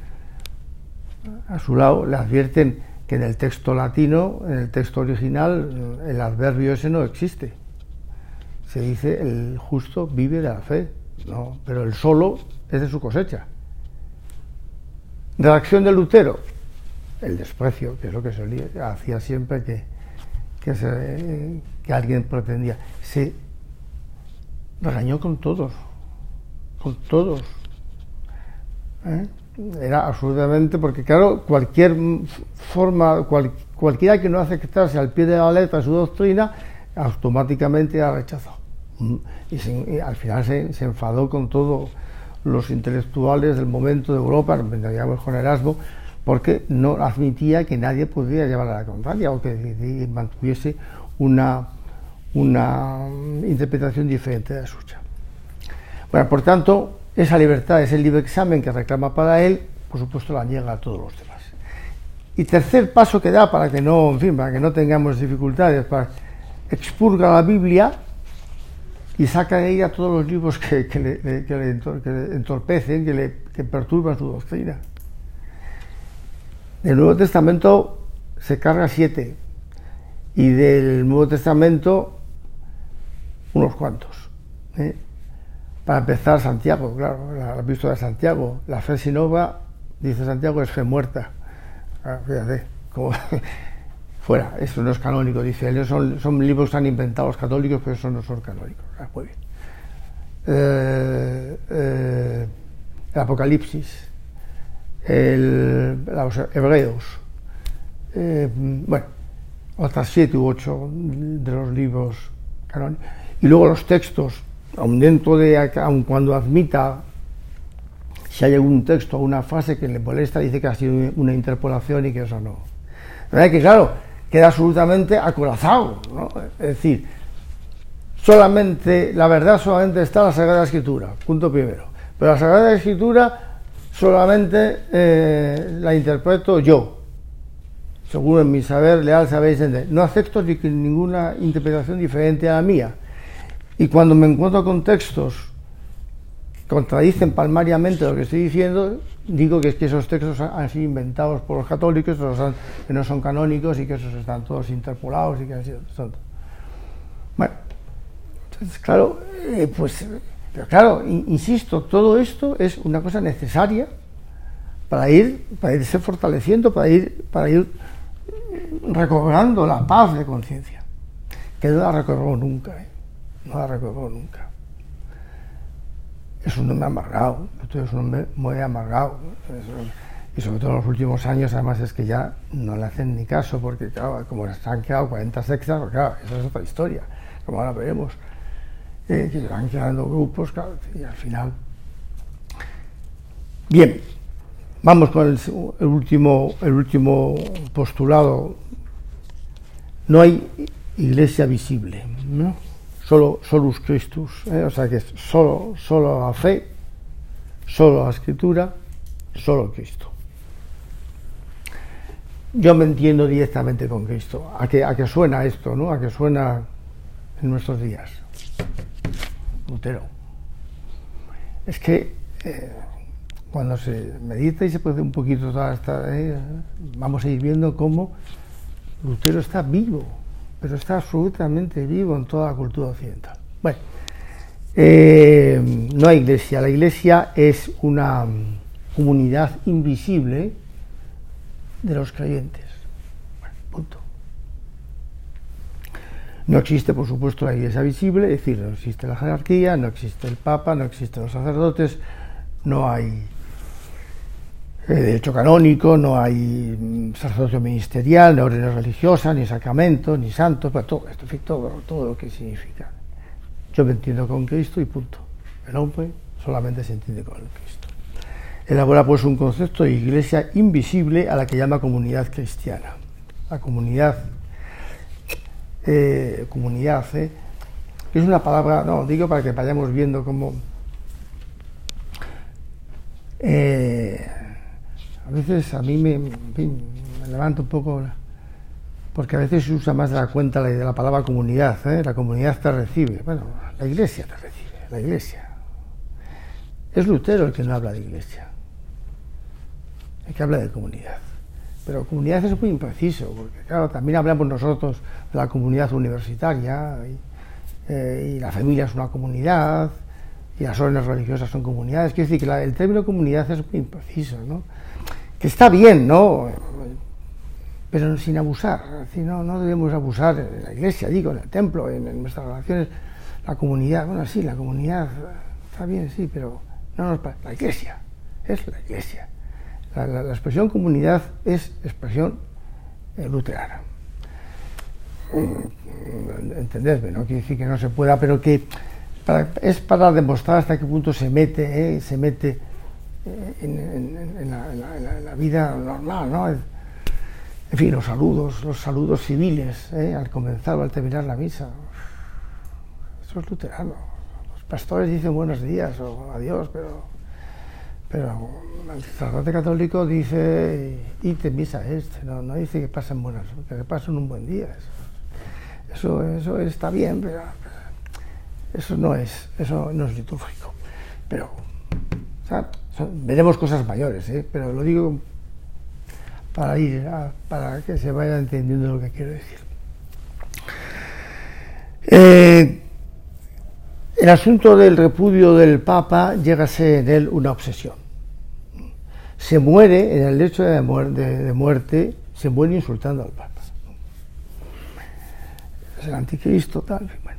a su lado, le advierten que en el texto latino, en el texto original, el adverbio ese no existe. Se dice, el justo vive de la fe, no, pero el solo es de su cosecha. Reacción de Lutero, el desprecio, que es lo que solía, hacía siempre que, que, se, que alguien pretendía. Se regañó con todos, con todos. ¿Eh? Era absolutamente, porque claro, cualquier forma, cual, cualquiera que no aceptase al pie de la letra su doctrina, automáticamente la rechazó. Y, se, y al final se, se enfadó con todos los intelectuales del momento de Europa, digamos con Erasmo, porque no admitía que nadie pudiera llevar a la contraria o que mantuviese una, una interpretación diferente de la suya. Bueno, por tanto, esa libertad, ese libre examen que reclama para él, por supuesto la niega a todos los demás. Y tercer paso que da para que no, en fin, para que no tengamos dificultades, para expurga la Biblia y saca de ella todos los libros que, que, le, que, le, que le entorpecen, que, le, que perturban su doctrina. Del Nuevo Testamento se carga siete, y del Nuevo Testamento unos cuantos. ¿eh? Para empezar, Santiago, claro, la epístola de Santiago, la fe sin obra, dice Santiago, es fe muerta. Ah, fíjate, como fuera, eso no es canónico, dice él, son, son libros que han inventado los católicos, pero eso no son canónicos. Ah, muy bien. Eh, eh, el Apocalipsis, el, los Hebreos, eh, bueno, otras siete u ocho de los libros canónicos, y luego los textos, aun dentro de, aun cuando admita, si hay algún texto o una frase que le molesta, dice que ha sido una interpolación y que eso no. La verdad es que, claro, queda absolutamente acorazado, ¿no? Es decir, solamente, la verdad solamente está en la Sagrada Escritura, punto primero. Pero la Sagrada Escritura solamente eh, la interpreto yo, según en mi saber leal sabéis entender. No acepto ni ninguna interpretación diferente a la mía. Y cuando me encuentro con textos que contradicen palmariamente lo que estoy diciendo, digo que es que esos textos han sido inventados por los católicos, que no son canónicos y que esos están todos interpolados y que han sido... Son... Bueno, entonces, claro, eh, pues, pero claro, insisto, todo esto es una cosa necesaria para ir, para irse fortaleciendo, para ir, para ir recobrando la paz de conciencia, que no la recobró nunca, ¿eh? No la recobró nunca. Es un hombre amargado, es un hombre muy amargado, y sobre todo en los últimos años, además, es que ya no le hacen ni caso, porque claro, como se han quedado cuarenta sectas, pues claro, esa es otra historia, como ahora veremos, eh, que van quedando grupos, claro, y al final. Bien, vamos con el, el último, el último postulado. No hay iglesia visible, ¿no? Solo solus Christus, ¿eh? O sea que es solo, solo la fe, solo la Escritura, solo Cristo. Yo me entiendo directamente con Cristo. ¿A qué, a qué suena esto, no? ¿A qué suena en nuestros días? Lutero. Es que eh, cuando se medita y se puede un poquito toda esta, eh, vamos a ir viendo cómo Lutero está vivo, pero está absolutamente vivo en toda la cultura occidental. Bueno, eh, no hay iglesia. La iglesia es una comunidad invisible de los creyentes. Bueno, punto. No existe, por supuesto, la iglesia visible, es decir, no existe la jerarquía, no existe el papa, no existen los sacerdotes, no hay eh, derecho canónico, no hay sacerdocio ministerial, ni órdenes religiosas, ni sacramentos, ni santos, pero todo esto, todo, todo lo que significa. Yo me entiendo con Cristo y punto. El hombre solamente se entiende con Cristo. Elabora pues un concepto de iglesia invisible a la que llama comunidad cristiana. La comunidad, eh, comunidad, eh, es una palabra, no, digo para que vayamos viendo cómo eh, a veces a mí me, en fin, me levanto un poco, porque a veces se usa más de la cuenta la, de la palabra comunidad, ¿eh? La comunidad te recibe. Bueno, la iglesia te recibe, la iglesia. Es Lutero el que no habla de iglesia, el que habla de comunidad. Pero comunidad es muy impreciso, porque claro, también hablamos nosotros de la comunidad universitaria, y, eh, y la familia es una comunidad, y las órdenes religiosas son comunidades. Quiero decir que la, el término comunidad es muy impreciso, ¿no? Que está bien, ¿no? Pero sin abusar. Es decir, no, no debemos abusar en la iglesia, digo, en el templo, en, en nuestras relaciones. La comunidad, bueno, sí, la comunidad está bien, sí, pero no nos parece. La iglesia es la iglesia. La, la, la expresión comunidad es expresión eh, luterana. Entendedme, no quiere decir que no se pueda, pero que para, es para demostrar hasta qué punto se mete, eh, se mete eh, en, en, en, la, en, la, en la vida normal, ¿no? En fin, los saludos, los saludos civiles, eh, al comenzar o al terminar la misa. Eso es luterano. Los pastores dicen buenos días o adiós, pero, pero el sacerdote católico dice ite misa este, no, no dice que pasen buenas, que pasen un buen día. Eso, eso, eso está bien, pero eso no es, eso no es litúrgico. Pero, o sea, son, veremos cosas mayores, ¿eh? Pero lo digo para ir, a, para que se vaya entendiendo lo que quiero decir. Eh, el asunto del repudio del Papa llega a ser en él una obsesión. Se muere, en el lecho de muerte, de muerte se muere insultando al Papa. Es el anticristo, tal, bueno.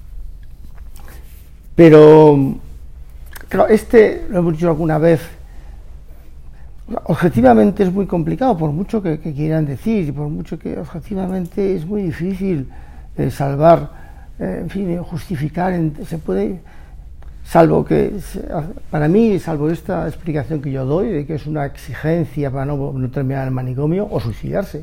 Pero, claro, este, lo hemos dicho alguna vez, objetivamente es muy complicado, por mucho que, que quieran decir, y por mucho que objetivamente es muy difícil eh, salvar, eh, en fin, justificar, en, se puede, salvo que, para mí, salvo esta explicación que yo doy, de que es una exigencia para no, no terminar el manicomio, o suicidarse.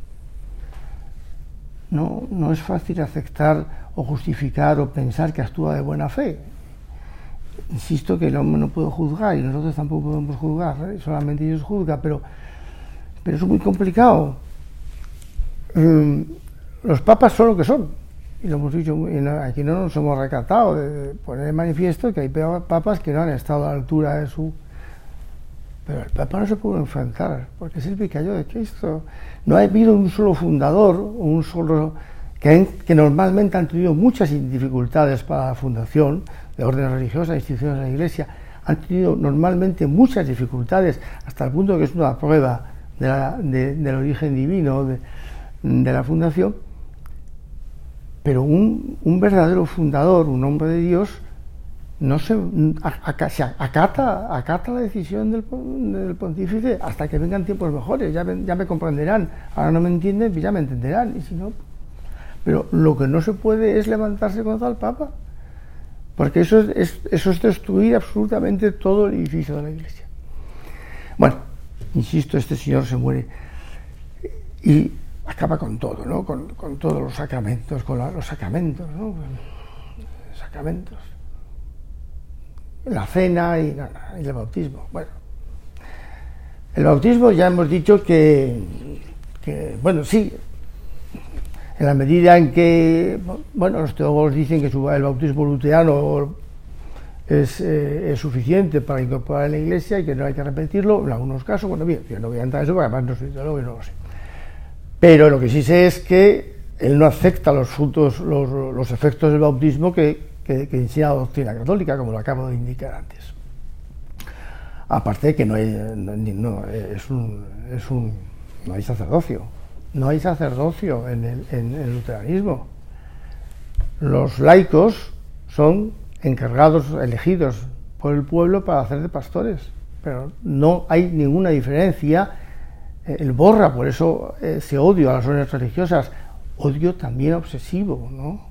No, no es fácil aceptar o justificar o pensar que actúa de buena fe. Insisto que el hombre no puede juzgar y nosotros tampoco podemos juzgar, ¿eh? Solamente Dios juzga, pero, pero es muy complicado. Um, los papas son lo que son, y lo hemos dicho, y no, aquí no nos hemos recatado de poner de manifiesto que hay papas que no han estado a la altura de su... Pero el Papa no se puede enfrentar, porque es el vicario de Cristo. No ha habido un solo fundador, un solo que, que normalmente han tenido muchas dificultades para la fundación de órdenes religiosas, instituciones de la Iglesia, han tenido normalmente muchas dificultades, hasta el punto que es una prueba de la, de, del origen divino de, de la fundación. Pero un, un verdadero fundador, un hombre de Dios, no se, se acata, acata la decisión del, del pontífice hasta que vengan tiempos mejores. Ya me, ya me comprenderán. Ahora no me entienden, ya me entenderán. Y si no, pero lo que no se puede es levantarse contra el Papa, porque eso es, eso es destruir absolutamente todo el edificio de la Iglesia. Bueno, insisto, este señor se muere y acaba con todo, ¿no? Con, con todos los sacramentos, con la, los sacramentos, ¿no? Sacramentos. La cena y, no, no, y el bautismo. Bueno, el bautismo ya hemos dicho que, que, bueno, sí, en la medida en que, bueno, los teólogos dicen que el bautismo luterano es, eh, es suficiente para incorporar en la Iglesia y que no hay que repetirlo, en algunos casos, bueno, bien, yo no voy a entrar en eso porque además no soy teólogo y no lo sé. Pero lo que sí sé es que él no acepta los frutos, los, los efectos del bautismo que que, que enseña la doctrina católica, como lo acabo de indicar antes. Aparte de que no hay, no, no, es un, es un, no hay sacerdocio, no hay sacerdocio en el, en el luteranismo. Los laicos son encargados, elegidos por el pueblo para hacer de pastores, pero no hay ninguna diferencia. Él borra, por eso ese odio a las órdenes religiosas, odio también obsesivo, ¿no?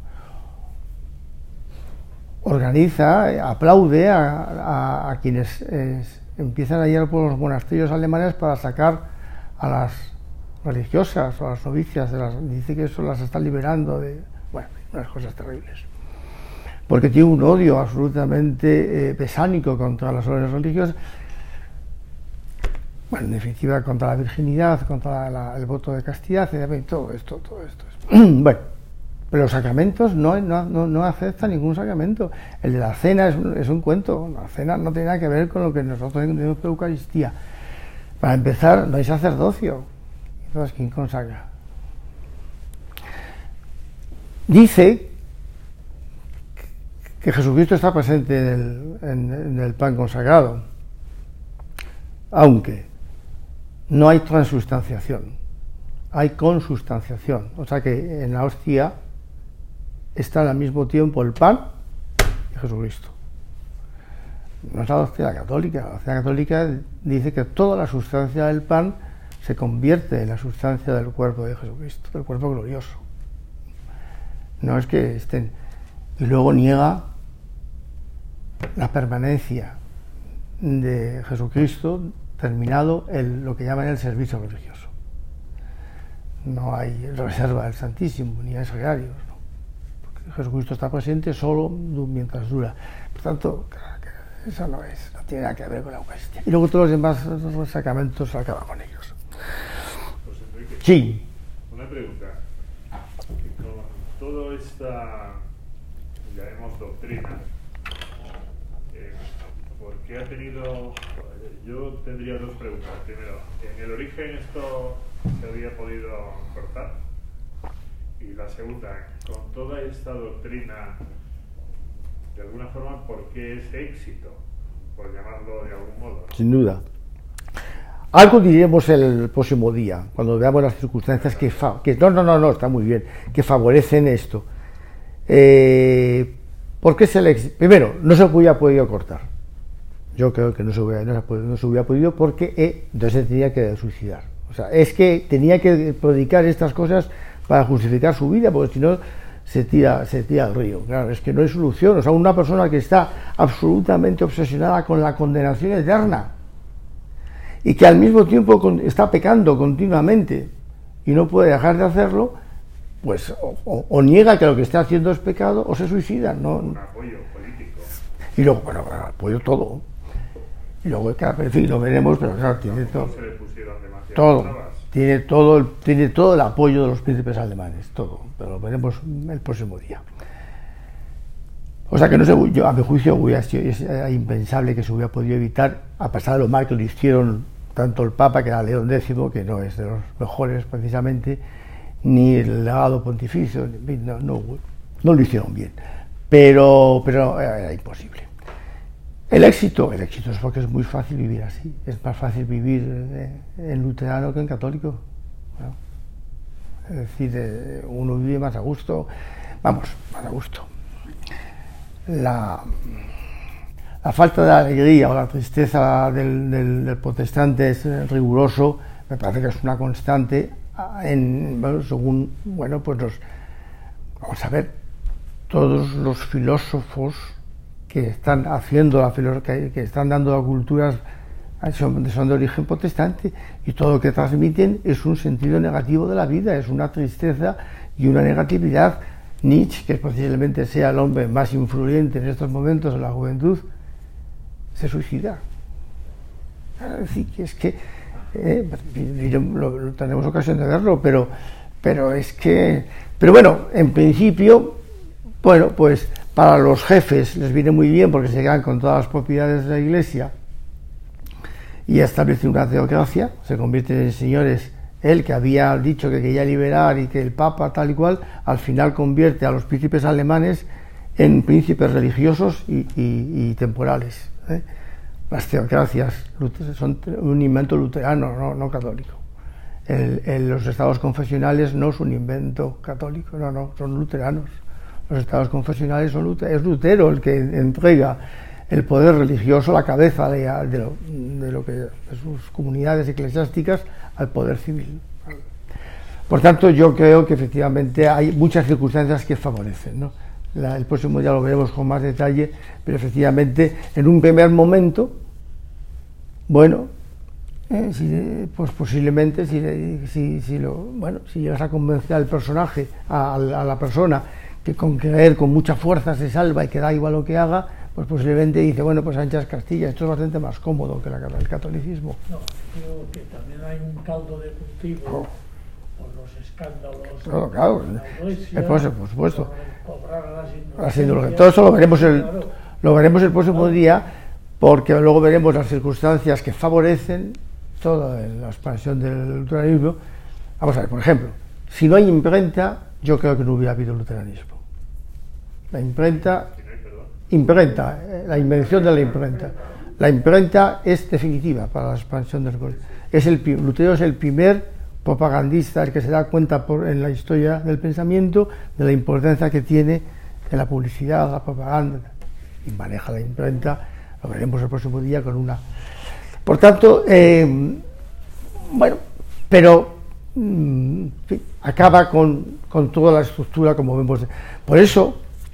Organiza, aplaude a, a, a quienes eh, empiezan a ir por los monasterios alemanes para sacar a las religiosas o a las novicias, de las, dice que eso las está liberando de, bueno, unas cosas terribles. Porque tiene un odio absolutamente eh, pesánico contra las órdenes religiosas, bueno, en definitiva contra la virginidad, contra la, el voto de castidad, y todo esto, todo esto. Bueno. Pero los sacramentos no, no, no, no acepta ningún sacramento. El de la cena es un, es un cuento. La cena no tiene nada que ver con lo que nosotros tenemos por Eucaristía. Para empezar, no hay sacerdocio. Entonces, ¿quién consagra? Dice que Jesucristo está presente en el, en, en el pan consagrado, aunque no hay transustanciación, hay consustanciación. O sea que en la hostia están al mismo tiempo el pan y Jesucristo. No es la doctrina católica. La doctrina católica dice que toda la sustancia del pan se convierte en la sustancia del cuerpo de Jesucristo, del cuerpo glorioso. No es que estén... Y luego niega la permanencia de Jesucristo terminado el, lo que llaman el servicio religioso. No hay reserva del Santísimo, ni hay sagarios, ¿no? Porque Jesucristo está presente solo mientras dura. Por tanto, eso no es, no tiene nada que ver con la Eucaristía. Y luego todos los demás los sacramentos se acaban con ellos. José Enrique, sí. Una pregunta. Con toda esta llamemos doctrina, eh, ¿por qué ha tenido... Yo tendría dos preguntas. Primero, ¿en el origen esto se había podido cortar? Y la segunda, con toda esta doctrina, de alguna forma, ¿por qué ese éxito? Por llamarlo de algún modo. Sin duda. Algo diremos el próximo día, cuando veamos las circunstancias que, fa que no, no, no, no, está muy bien, que favorecen esto. Eh, ¿Por qué se le Primero, no se hubiera podido cortar. Yo creo que no se hubiera, no se, no se hubiera podido porque eh, entonces tenía que suicidar. O sea, es que tenía que predicar estas cosas para justificar su vida, porque si no se tira, se tira al río. Claro, es que no hay solución. O sea, una persona que está absolutamente obsesionada con la condenación eterna y que al mismo tiempo está pecando continuamente y no puede dejar de hacerlo, pues o, o, o niega que lo que está haciendo es pecado o se suicida. No, un apoyo político. Y luego, bueno, apoyo todo. Y luego, claro, en fin, lo veremos, pero claro, tiene todo. Se le pusieron demasiadas Todo. trabas. Tiene todo, el, tiene todo el apoyo de los príncipes alemanes, todo. Pero lo veremos el próximo día. O sea que no sé, yo, a mi juicio hubiera sido, es impensable que se hubiera podido evitar, a pesar de lo mal que lo hicieron tanto el Papa, que era León décimo, que no es de los mejores precisamente, ni el legado pontificio, no, no, no lo hicieron bien. Pero, pero era imposible. El éxito, el éxito es porque es muy fácil vivir así. Es más fácil vivir en luterano que en católico, ¿no? Es decir, uno vive más a gusto, vamos, más a gusto. La, la falta de alegría o la tristeza del, del, del protestante es riguroso, me parece que es una constante en, bueno, según, bueno, pues los, vamos a ver, todos los filósofos que están haciendo la que, que están dando a culturas son, son de origen protestante, y todo lo que transmiten es un sentido negativo de la vida, es una tristeza y una negatividad. Nietzsche, que posiblemente sea el hombre más influyente en estos momentos en la juventud, se suicida. Es decir, que es que eh, lo, lo, tenemos ocasión de verlo, pero, pero es que, pero bueno, en principio, bueno, pues para los jefes les viene muy bien porque se quedan con todas las propiedades de la Iglesia y establecen una teocracia, se convierten en señores. Él, que había dicho que quería liberar y que el Papa tal y cual, al final convierte a los príncipes alemanes en príncipes religiosos y, y, y temporales, ¿eh? Las teocracias son un invento luterano, no, no católico. El, el, los estados confesionales no es un invento católico, no, no, son luteranos. Los estados confesionales son Lutero, es Lutero el que entrega el poder religioso, la cabeza de, de, lo, de, lo que, de sus comunidades eclesiásticas, al poder civil. Por tanto, yo creo que efectivamente hay muchas circunstancias que favorecen, ¿no? La, el próximo día lo veremos con más detalle, pero efectivamente, en un primer momento, bueno, eh, si, pues posiblemente, si, si, si, lo, bueno, si llegas a convencer al personaje, a, a la persona, que con creer con mucha fuerza se salva y que da igual lo que haga, pues posiblemente dice, bueno, pues Sánchez Castilla, esto es bastante más cómodo que la, el catolicismo. No, creo que también hay un caldo de cultivo oh. por los escándalos no, claro, de la iglesia, por supuesto, por supuesto. Por cobrar las indulgencias. Indulgencias. Todo eso lo veremos el, claro. lo veremos el próximo claro. día, porque luego veremos las circunstancias que favorecen toda la expansión del luteranismo. Vamos a ver, por ejemplo, si no hay imprenta, yo creo que no hubiera habido luteranismo. La imprenta, imprenta, la invención de la imprenta. La imprenta es definitiva para la expansión del colegio. Es el, Lutero es el primer propagandista, el que se da cuenta por, en la historia del pensamiento de la importancia que tiene en la publicidad, la propaganda, y maneja la imprenta. Lo veremos el próximo día con una. Por tanto, eh, bueno, pero mmm, sí, acaba con, con toda la estructura como vemos. Por eso,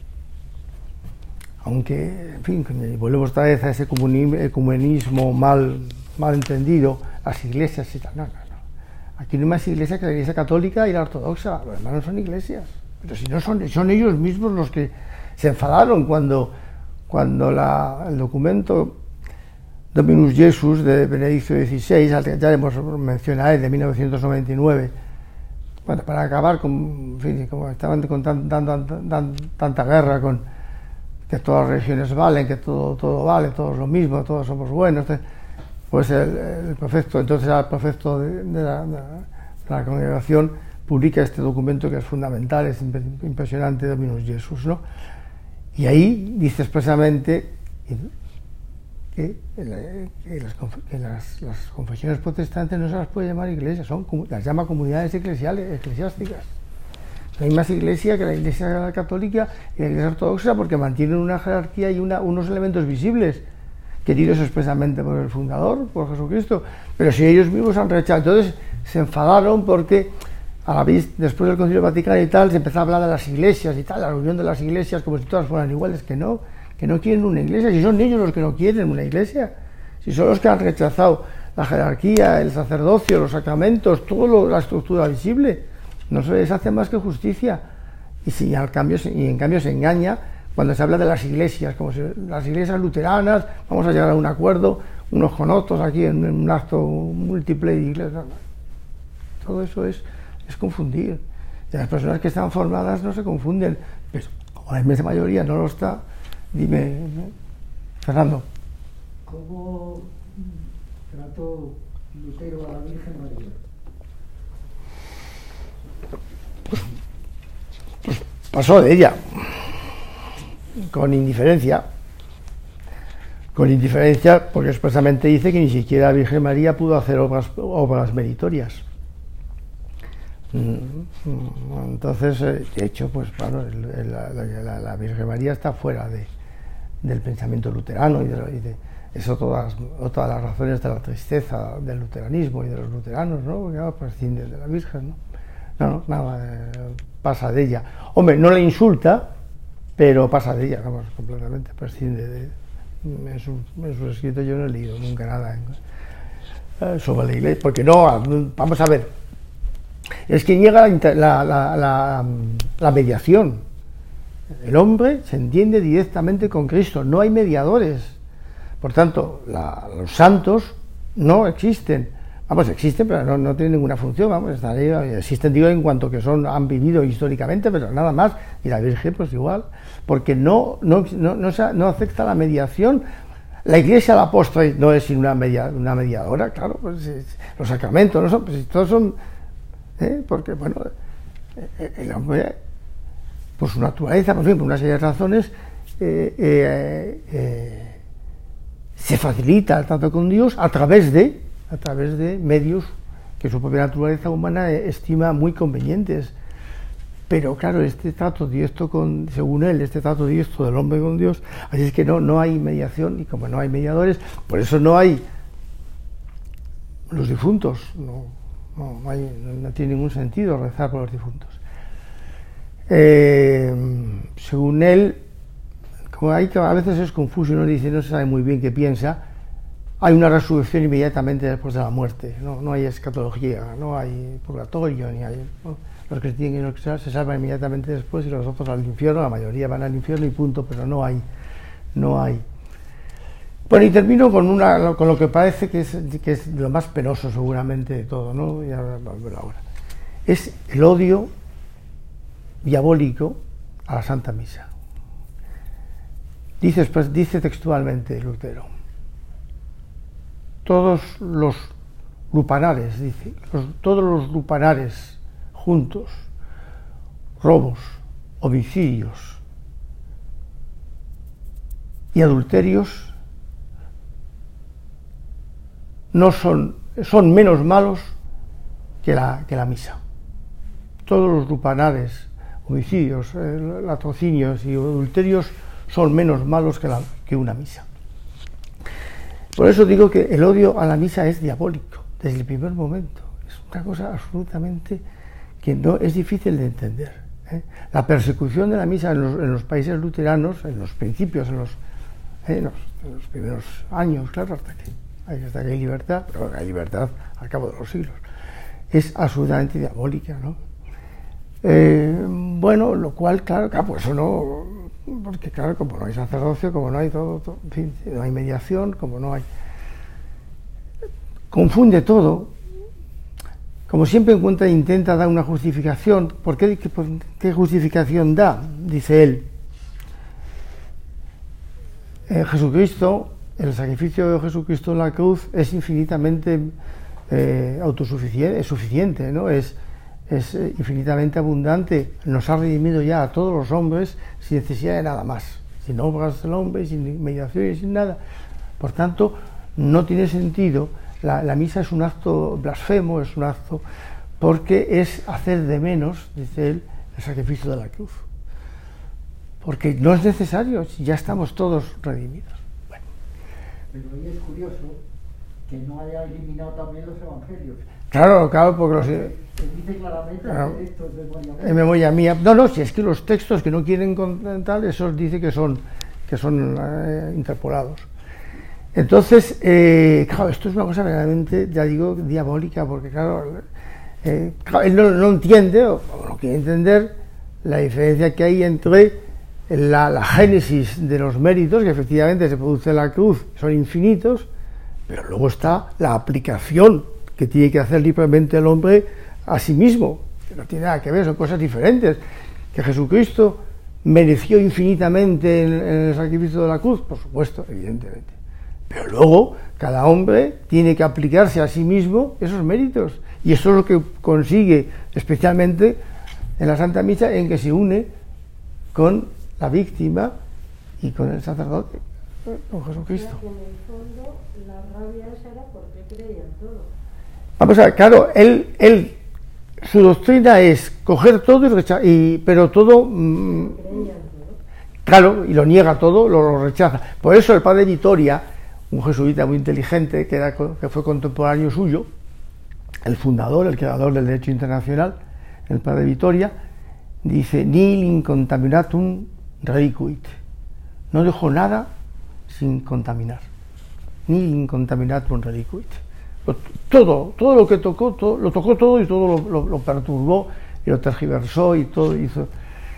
aunque, en fin, volvemos otra vez a ese ecumenismo mal, mal entendido, las iglesias y tal, no, no, no. Aquí no hay más iglesia que la iglesia católica y la ortodoxa, los demás no son iglesias, pero si no son, son ellos mismos los que se enfadaron cuando, cuando la, el documento Dominus Jesus de Benedicto dieciséis, al que ya hemos mencionado, es de mil novecientos noventa y nueve, bueno, para acabar con, en fin, como estaban con tan, tan, tan, tan, tanta guerra con que todas las religiones valen, que todo, todo vale, todo es lo mismo, todos somos buenos, pues el, el prefecto, entonces el prefecto de, de, la, de la congregación publica este documento que es fundamental, es impresionante, Dominus Jesus, ¿no? Y ahí dice expresamente que, que, las, que las, las confesiones protestantes no se las puede llamar iglesias, son, las llama comunidades eclesiales, eclesiásticas. No hay más iglesia que la iglesia católica y la iglesia ortodoxa porque mantienen una jerarquía y una, unos elementos visibles, queridos expresamente por el fundador, por Jesucristo. Pero si ellos mismos han rechazado, entonces se enfadaron porque a la vez, después del Concilio Vaticano y tal, se empezó a hablar de las iglesias y tal, la reunión de las iglesias como si todas fueran iguales, que no, que no quieren una iglesia, si son ellos los que no quieren una iglesia, si son los que han rechazado la jerarquía, el sacerdocio, los sacramentos, toda la estructura visible. No se les hace más que justicia y, si, al cambio, y en cambio se engaña cuando se habla de las iglesias, como si las iglesias luteranas, vamos a llegar a un acuerdo, unos con otros aquí en, en un acto múltiple de iglesias. Todo eso es, es confundir. Y las personas que están formadas no se confunden, pero como la inmensa mayoría no lo está, dime, Fernando. ¿Cómo trató Lutero a la Virgen María? Pues, pues pasó de ella con indiferencia con indiferencia porque expresamente dice que ni siquiera la Virgen María pudo hacer obras, obras meritorias. Entonces, de hecho, pues bueno, la, la, la Virgen María está fuera de, del pensamiento luterano y de, y de eso, todas, todas las razones de la tristeza del luteranismo y de los luteranos, ¿no? Porque no prescinden de la Virgen, ¿no? No, no, nada, eh, pasa de ella. Hombre, no le insulta, pero pasa de ella, vamos, completamente, prescinde de, en, su, en sus escritos yo no he leído nunca nada eh, sobre la iglesia, porque no, vamos a ver, es que llega la, la, la, la, la mediación, el hombre se entiende directamente con Cristo, no hay mediadores, por tanto, la, los santos no existen. Vamos, existen, pero no, no tienen ninguna función, vamos, están ahí, existen, digo, en cuanto que son, han vivido históricamente, pero nada más, y la Virgen pues igual, porque no, no, no, no, no acepta la mediación. La Iglesia a la postre no es una, media, una mediadora, claro, pues es, los sacramentos no son, pues todos son, ¿eh? Porque bueno, el hombre, por su naturaleza, por ejemplo, por una serie de razones, eh, eh, eh, se facilita el trato con Dios a través de a través de medios que su propia naturaleza humana estima muy convenientes. Pero claro, este trato directo con, según él, este trato directo del hombre con Dios, así es que no, no hay mediación, y como no hay mediadores, por eso no hay los difuntos, no, no, no, hay, no tiene ningún sentido rezar por los difuntos. Eh, según él, como hay que a veces es confuso y uno dice, no se sabe muy bien qué piensa, hay una resurrección inmediatamente después de la muerte, no, no hay escatología, no hay purgatorio, ni hay, ¿no? Los que tienen que ser se salvan inmediatamente después y los otros al infierno, la mayoría van al infierno y punto, pero no hay, no hay. Bueno, y termino con una, con lo que parece que es, que es lo más penoso seguramente de todo, ¿no? Y ahora, ahora. Es el odio diabólico a la Santa Misa. Dice, pues, dice textualmente Lutero: todos los lupanares, dice, los, todos los lupanares juntos, robos, homicidios y adulterios, no son, son menos malos que la, que la misa. Todos los lupanares, homicidios, eh, latrocinios y adulterios son menos malos que, la, que una misa. Por eso digo que el odio a la misa es diabólico, desde el primer momento. Es una cosa absolutamente que no es difícil de entender, ¿eh? La persecución de la misa en los, en los países luteranos, en los principios, en los, ¿eh? en los, en los primeros años, claro, hasta que, hasta que hay libertad, pero hay libertad al cabo de los siglos, es absolutamente diabólica, ¿no? Eh, bueno, lo cual, claro, claro, pues eso no... Porque claro, como no hay sacerdocio, como no hay todo, todo, en fin, no hay mediación, como no hay... Confunde todo, como siempre encuentra, intenta dar una justificación. ¿Por qué, qué, qué justificación da? Dice él. eh, Jesucristo, el sacrificio de Jesucristo en la cruz es infinitamente eh, autosuficiente, es suficiente, ¿no? Es, es eh, infinitamente abundante, nos ha redimido ya a todos los hombres sin necesidad de nada más, sin obras del hombre, sin mediaciones, sin nada. Por tanto, no tiene sentido, la, la misa es un acto blasfemo, es un acto porque es hacer de menos, dice él, el sacrificio de la cruz. Porque no es necesario, ya estamos todos redimidos. Bueno. Pero ahí es curioso que no haya eliminado también los evangelios. Claro, claro, porque los... Se dice claramente Claro. que esto es memoria mía. En memoria mía. No, no, si es que los textos que no quieren contar, esos dice que son, que son eh, interpolados. Entonces, eh, claro, esto es una cosa verdaderamente, ya digo, diabólica, porque claro, eh, claro él no, no entiende, o no quiere entender, la diferencia que hay entre la, la génesis de los méritos, que efectivamente se produce en la cruz, son infinitos, pero luego está la aplicación que tiene que hacer libremente el hombre a sí mismo, que no tiene nada que ver, son cosas diferentes. Que Jesucristo mereció infinitamente en, en el sacrificio de la cruz, por supuesto, evidentemente. Pero luego cada hombre tiene que aplicarse a sí mismo esos méritos, y eso es lo que consigue especialmente en la Santa Misa, en que se une con la víctima y con el sacerdote, con Jesucristo. O sea, que en el fondo la rabia esa era porque creía en todo. Vamos a ver, claro, él, él su doctrina es coger todo y rechazar, y, pero todo, mmm, Creía en todo. claro, y lo niega todo, lo, lo rechaza. Por eso el padre Vitoria, un jesuita muy inteligente que, era, que fue contemporáneo suyo, el fundador, el creador del derecho internacional, el padre Vitoria, dice: nihil incontaminatum reliquit. No dejó nada sin contaminar. Nihil incontaminatum reliquit. Todo, todo lo que tocó, todo, lo tocó todo y todo lo, lo, lo perturbó y lo tergiversó y todo hizo.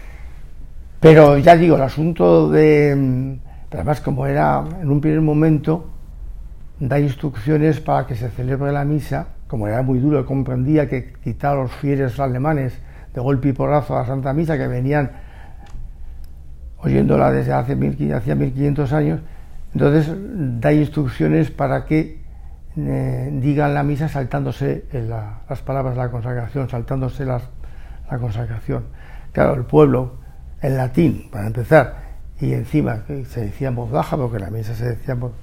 Pero ya digo, el asunto de... Además, como era en un primer momento, da instrucciones para que se celebre la misa, como era muy duro, comprendía que quitar a los fieles alemanes de golpe y porrazo a la Santa Misa, que venían oyéndola desde hace mil, hacía mil quinientos años, entonces da instrucciones para que eh, digan la misa saltándose la, las palabras de la consagración, saltándose las, la consagración. Claro, el pueblo, en latín, para empezar, y encima se decía en voz baja, porque la misa se decía en voz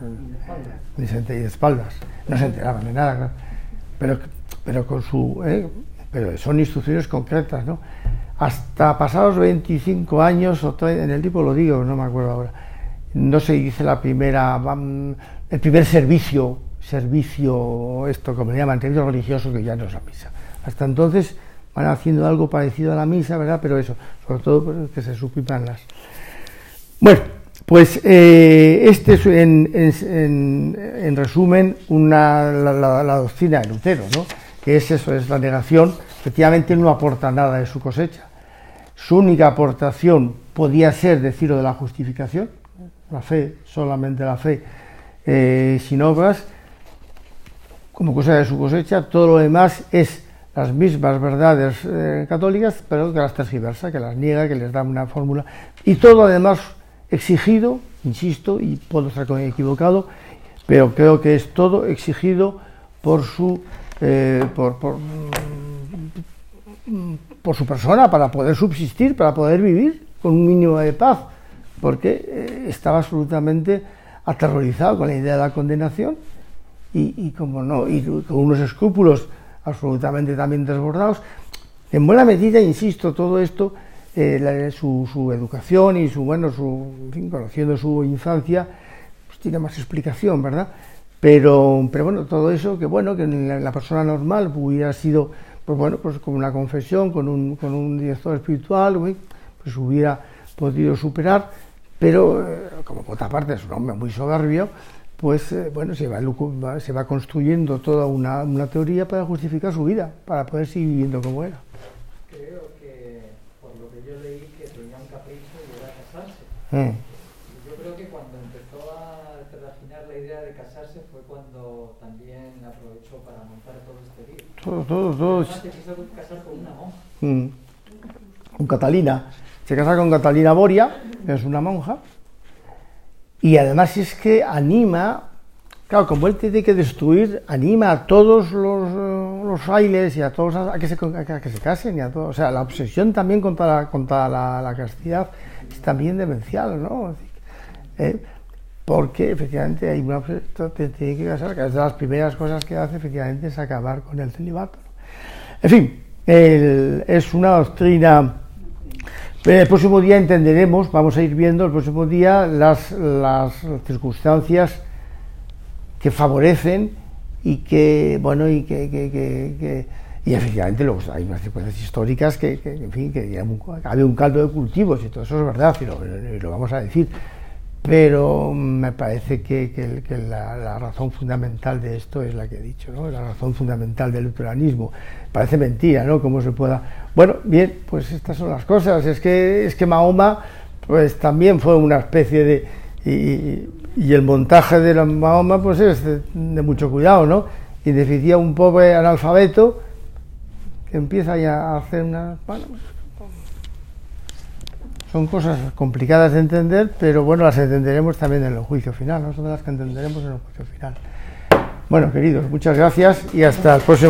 y de espaldas, no se enteraban de nada, claro. pero, pero con su eh, pero son instrucciones concretas, ¿no? Hasta pasados veinticinco años, o en el tipo lo digo, no me acuerdo ahora, no se dice la primera, el primer servicio, servicio, esto como le llaman, servicio religioso, que ya no es la misa. Hasta entonces van haciendo algo parecido a la misa, ¿verdad? Pero eso, sobre todo pues, que se supriman las... Bueno, pues eh, este es en, en, en resumen una, la, la, la doctrina de Lutero, ¿no? Que es eso, es la negación. Efectivamente no aporta nada de su cosecha. Su única aportación podía ser decir lo de la justificación, la fe, solamente la fe, eh, sin obras, como cosa de su cosecha. Todo lo demás es las mismas verdades eh, católicas, pero que las tergiversa, que las niega, que les da una fórmula, y todo además exigido, insisto, y puedo estar equivocado, pero creo que es todo exigido por su eh, por, por, por su persona, para poder subsistir, para poder vivir con un mínimo de paz, porque eh, estaba absolutamente aterrorizado con la idea de la condenación y, y como no, y con unos escrúpulos absolutamente también desbordados. En buena medida, insisto, todo esto, eh, la, su, su educación y su, bueno, su, en fin, conociendo su infancia, pues tiene más explicación, ¿verdad? Pero, pero bueno, todo eso, que bueno, que la, la persona normal hubiera sido, pues bueno, pues con una confesión, con un, con un director espiritual, pues hubiera podido superar, pero eh, como por otra parte es un hombre muy soberbio, pues eh, bueno, se va, se va construyendo toda una, una teoría para justificar su vida, para poder seguir viviendo como era. Creo que, por lo que yo leí, que tenía un capricho y era casarse. Eh. Yo creo que cuando empezó a trajinar la idea de casarse fue cuando también aprovechó para montar todo este lío. Todo, todo, todo. Además se quiso casar con una monja. Mm. Con Catalina. Se casa con Catalina Boria, que es una monja, y además es que anima, claro, como él tiene que destruir, anima a todos los, los frailes y a todos a, a, que se, a que se casen, y a todos, o sea, la obsesión también contra la, contra la, la castidad es también demencial, ¿no? ¿Eh? Porque efectivamente hay una te tiene que casar, que es de las primeras cosas que hace efectivamente es acabar con el celibato. En fin, el, es una doctrina. El próximo día entenderemos, vamos a ir viendo el próximo día las, las circunstancias que favorecen y que, bueno, y que, que, que, que y efectivamente luego hay unas circunstancias históricas que, que en fin, que había un caldo de cultivos y todo eso es verdad, y lo, y lo vamos a decir. Pero me parece que, que, que la, la razón fundamental de esto es la que he dicho, ¿no? La razón fundamental del luteranismo. Parece mentira, ¿no? Cómo se pueda. Bueno, bien, pues estas son las cosas. Es que es que Mahoma, pues también fue una especie de y, y el montaje de la Mahoma, pues es de, de mucho cuidado, ¿no? Y decía un pobre analfabeto que empieza ya a hacer una. Bueno, son cosas complicadas de entender, pero bueno, las entenderemos también en el juicio final, no son las que entenderemos en el juicio final. Bueno, queridos, muchas gracias y hasta el próximo.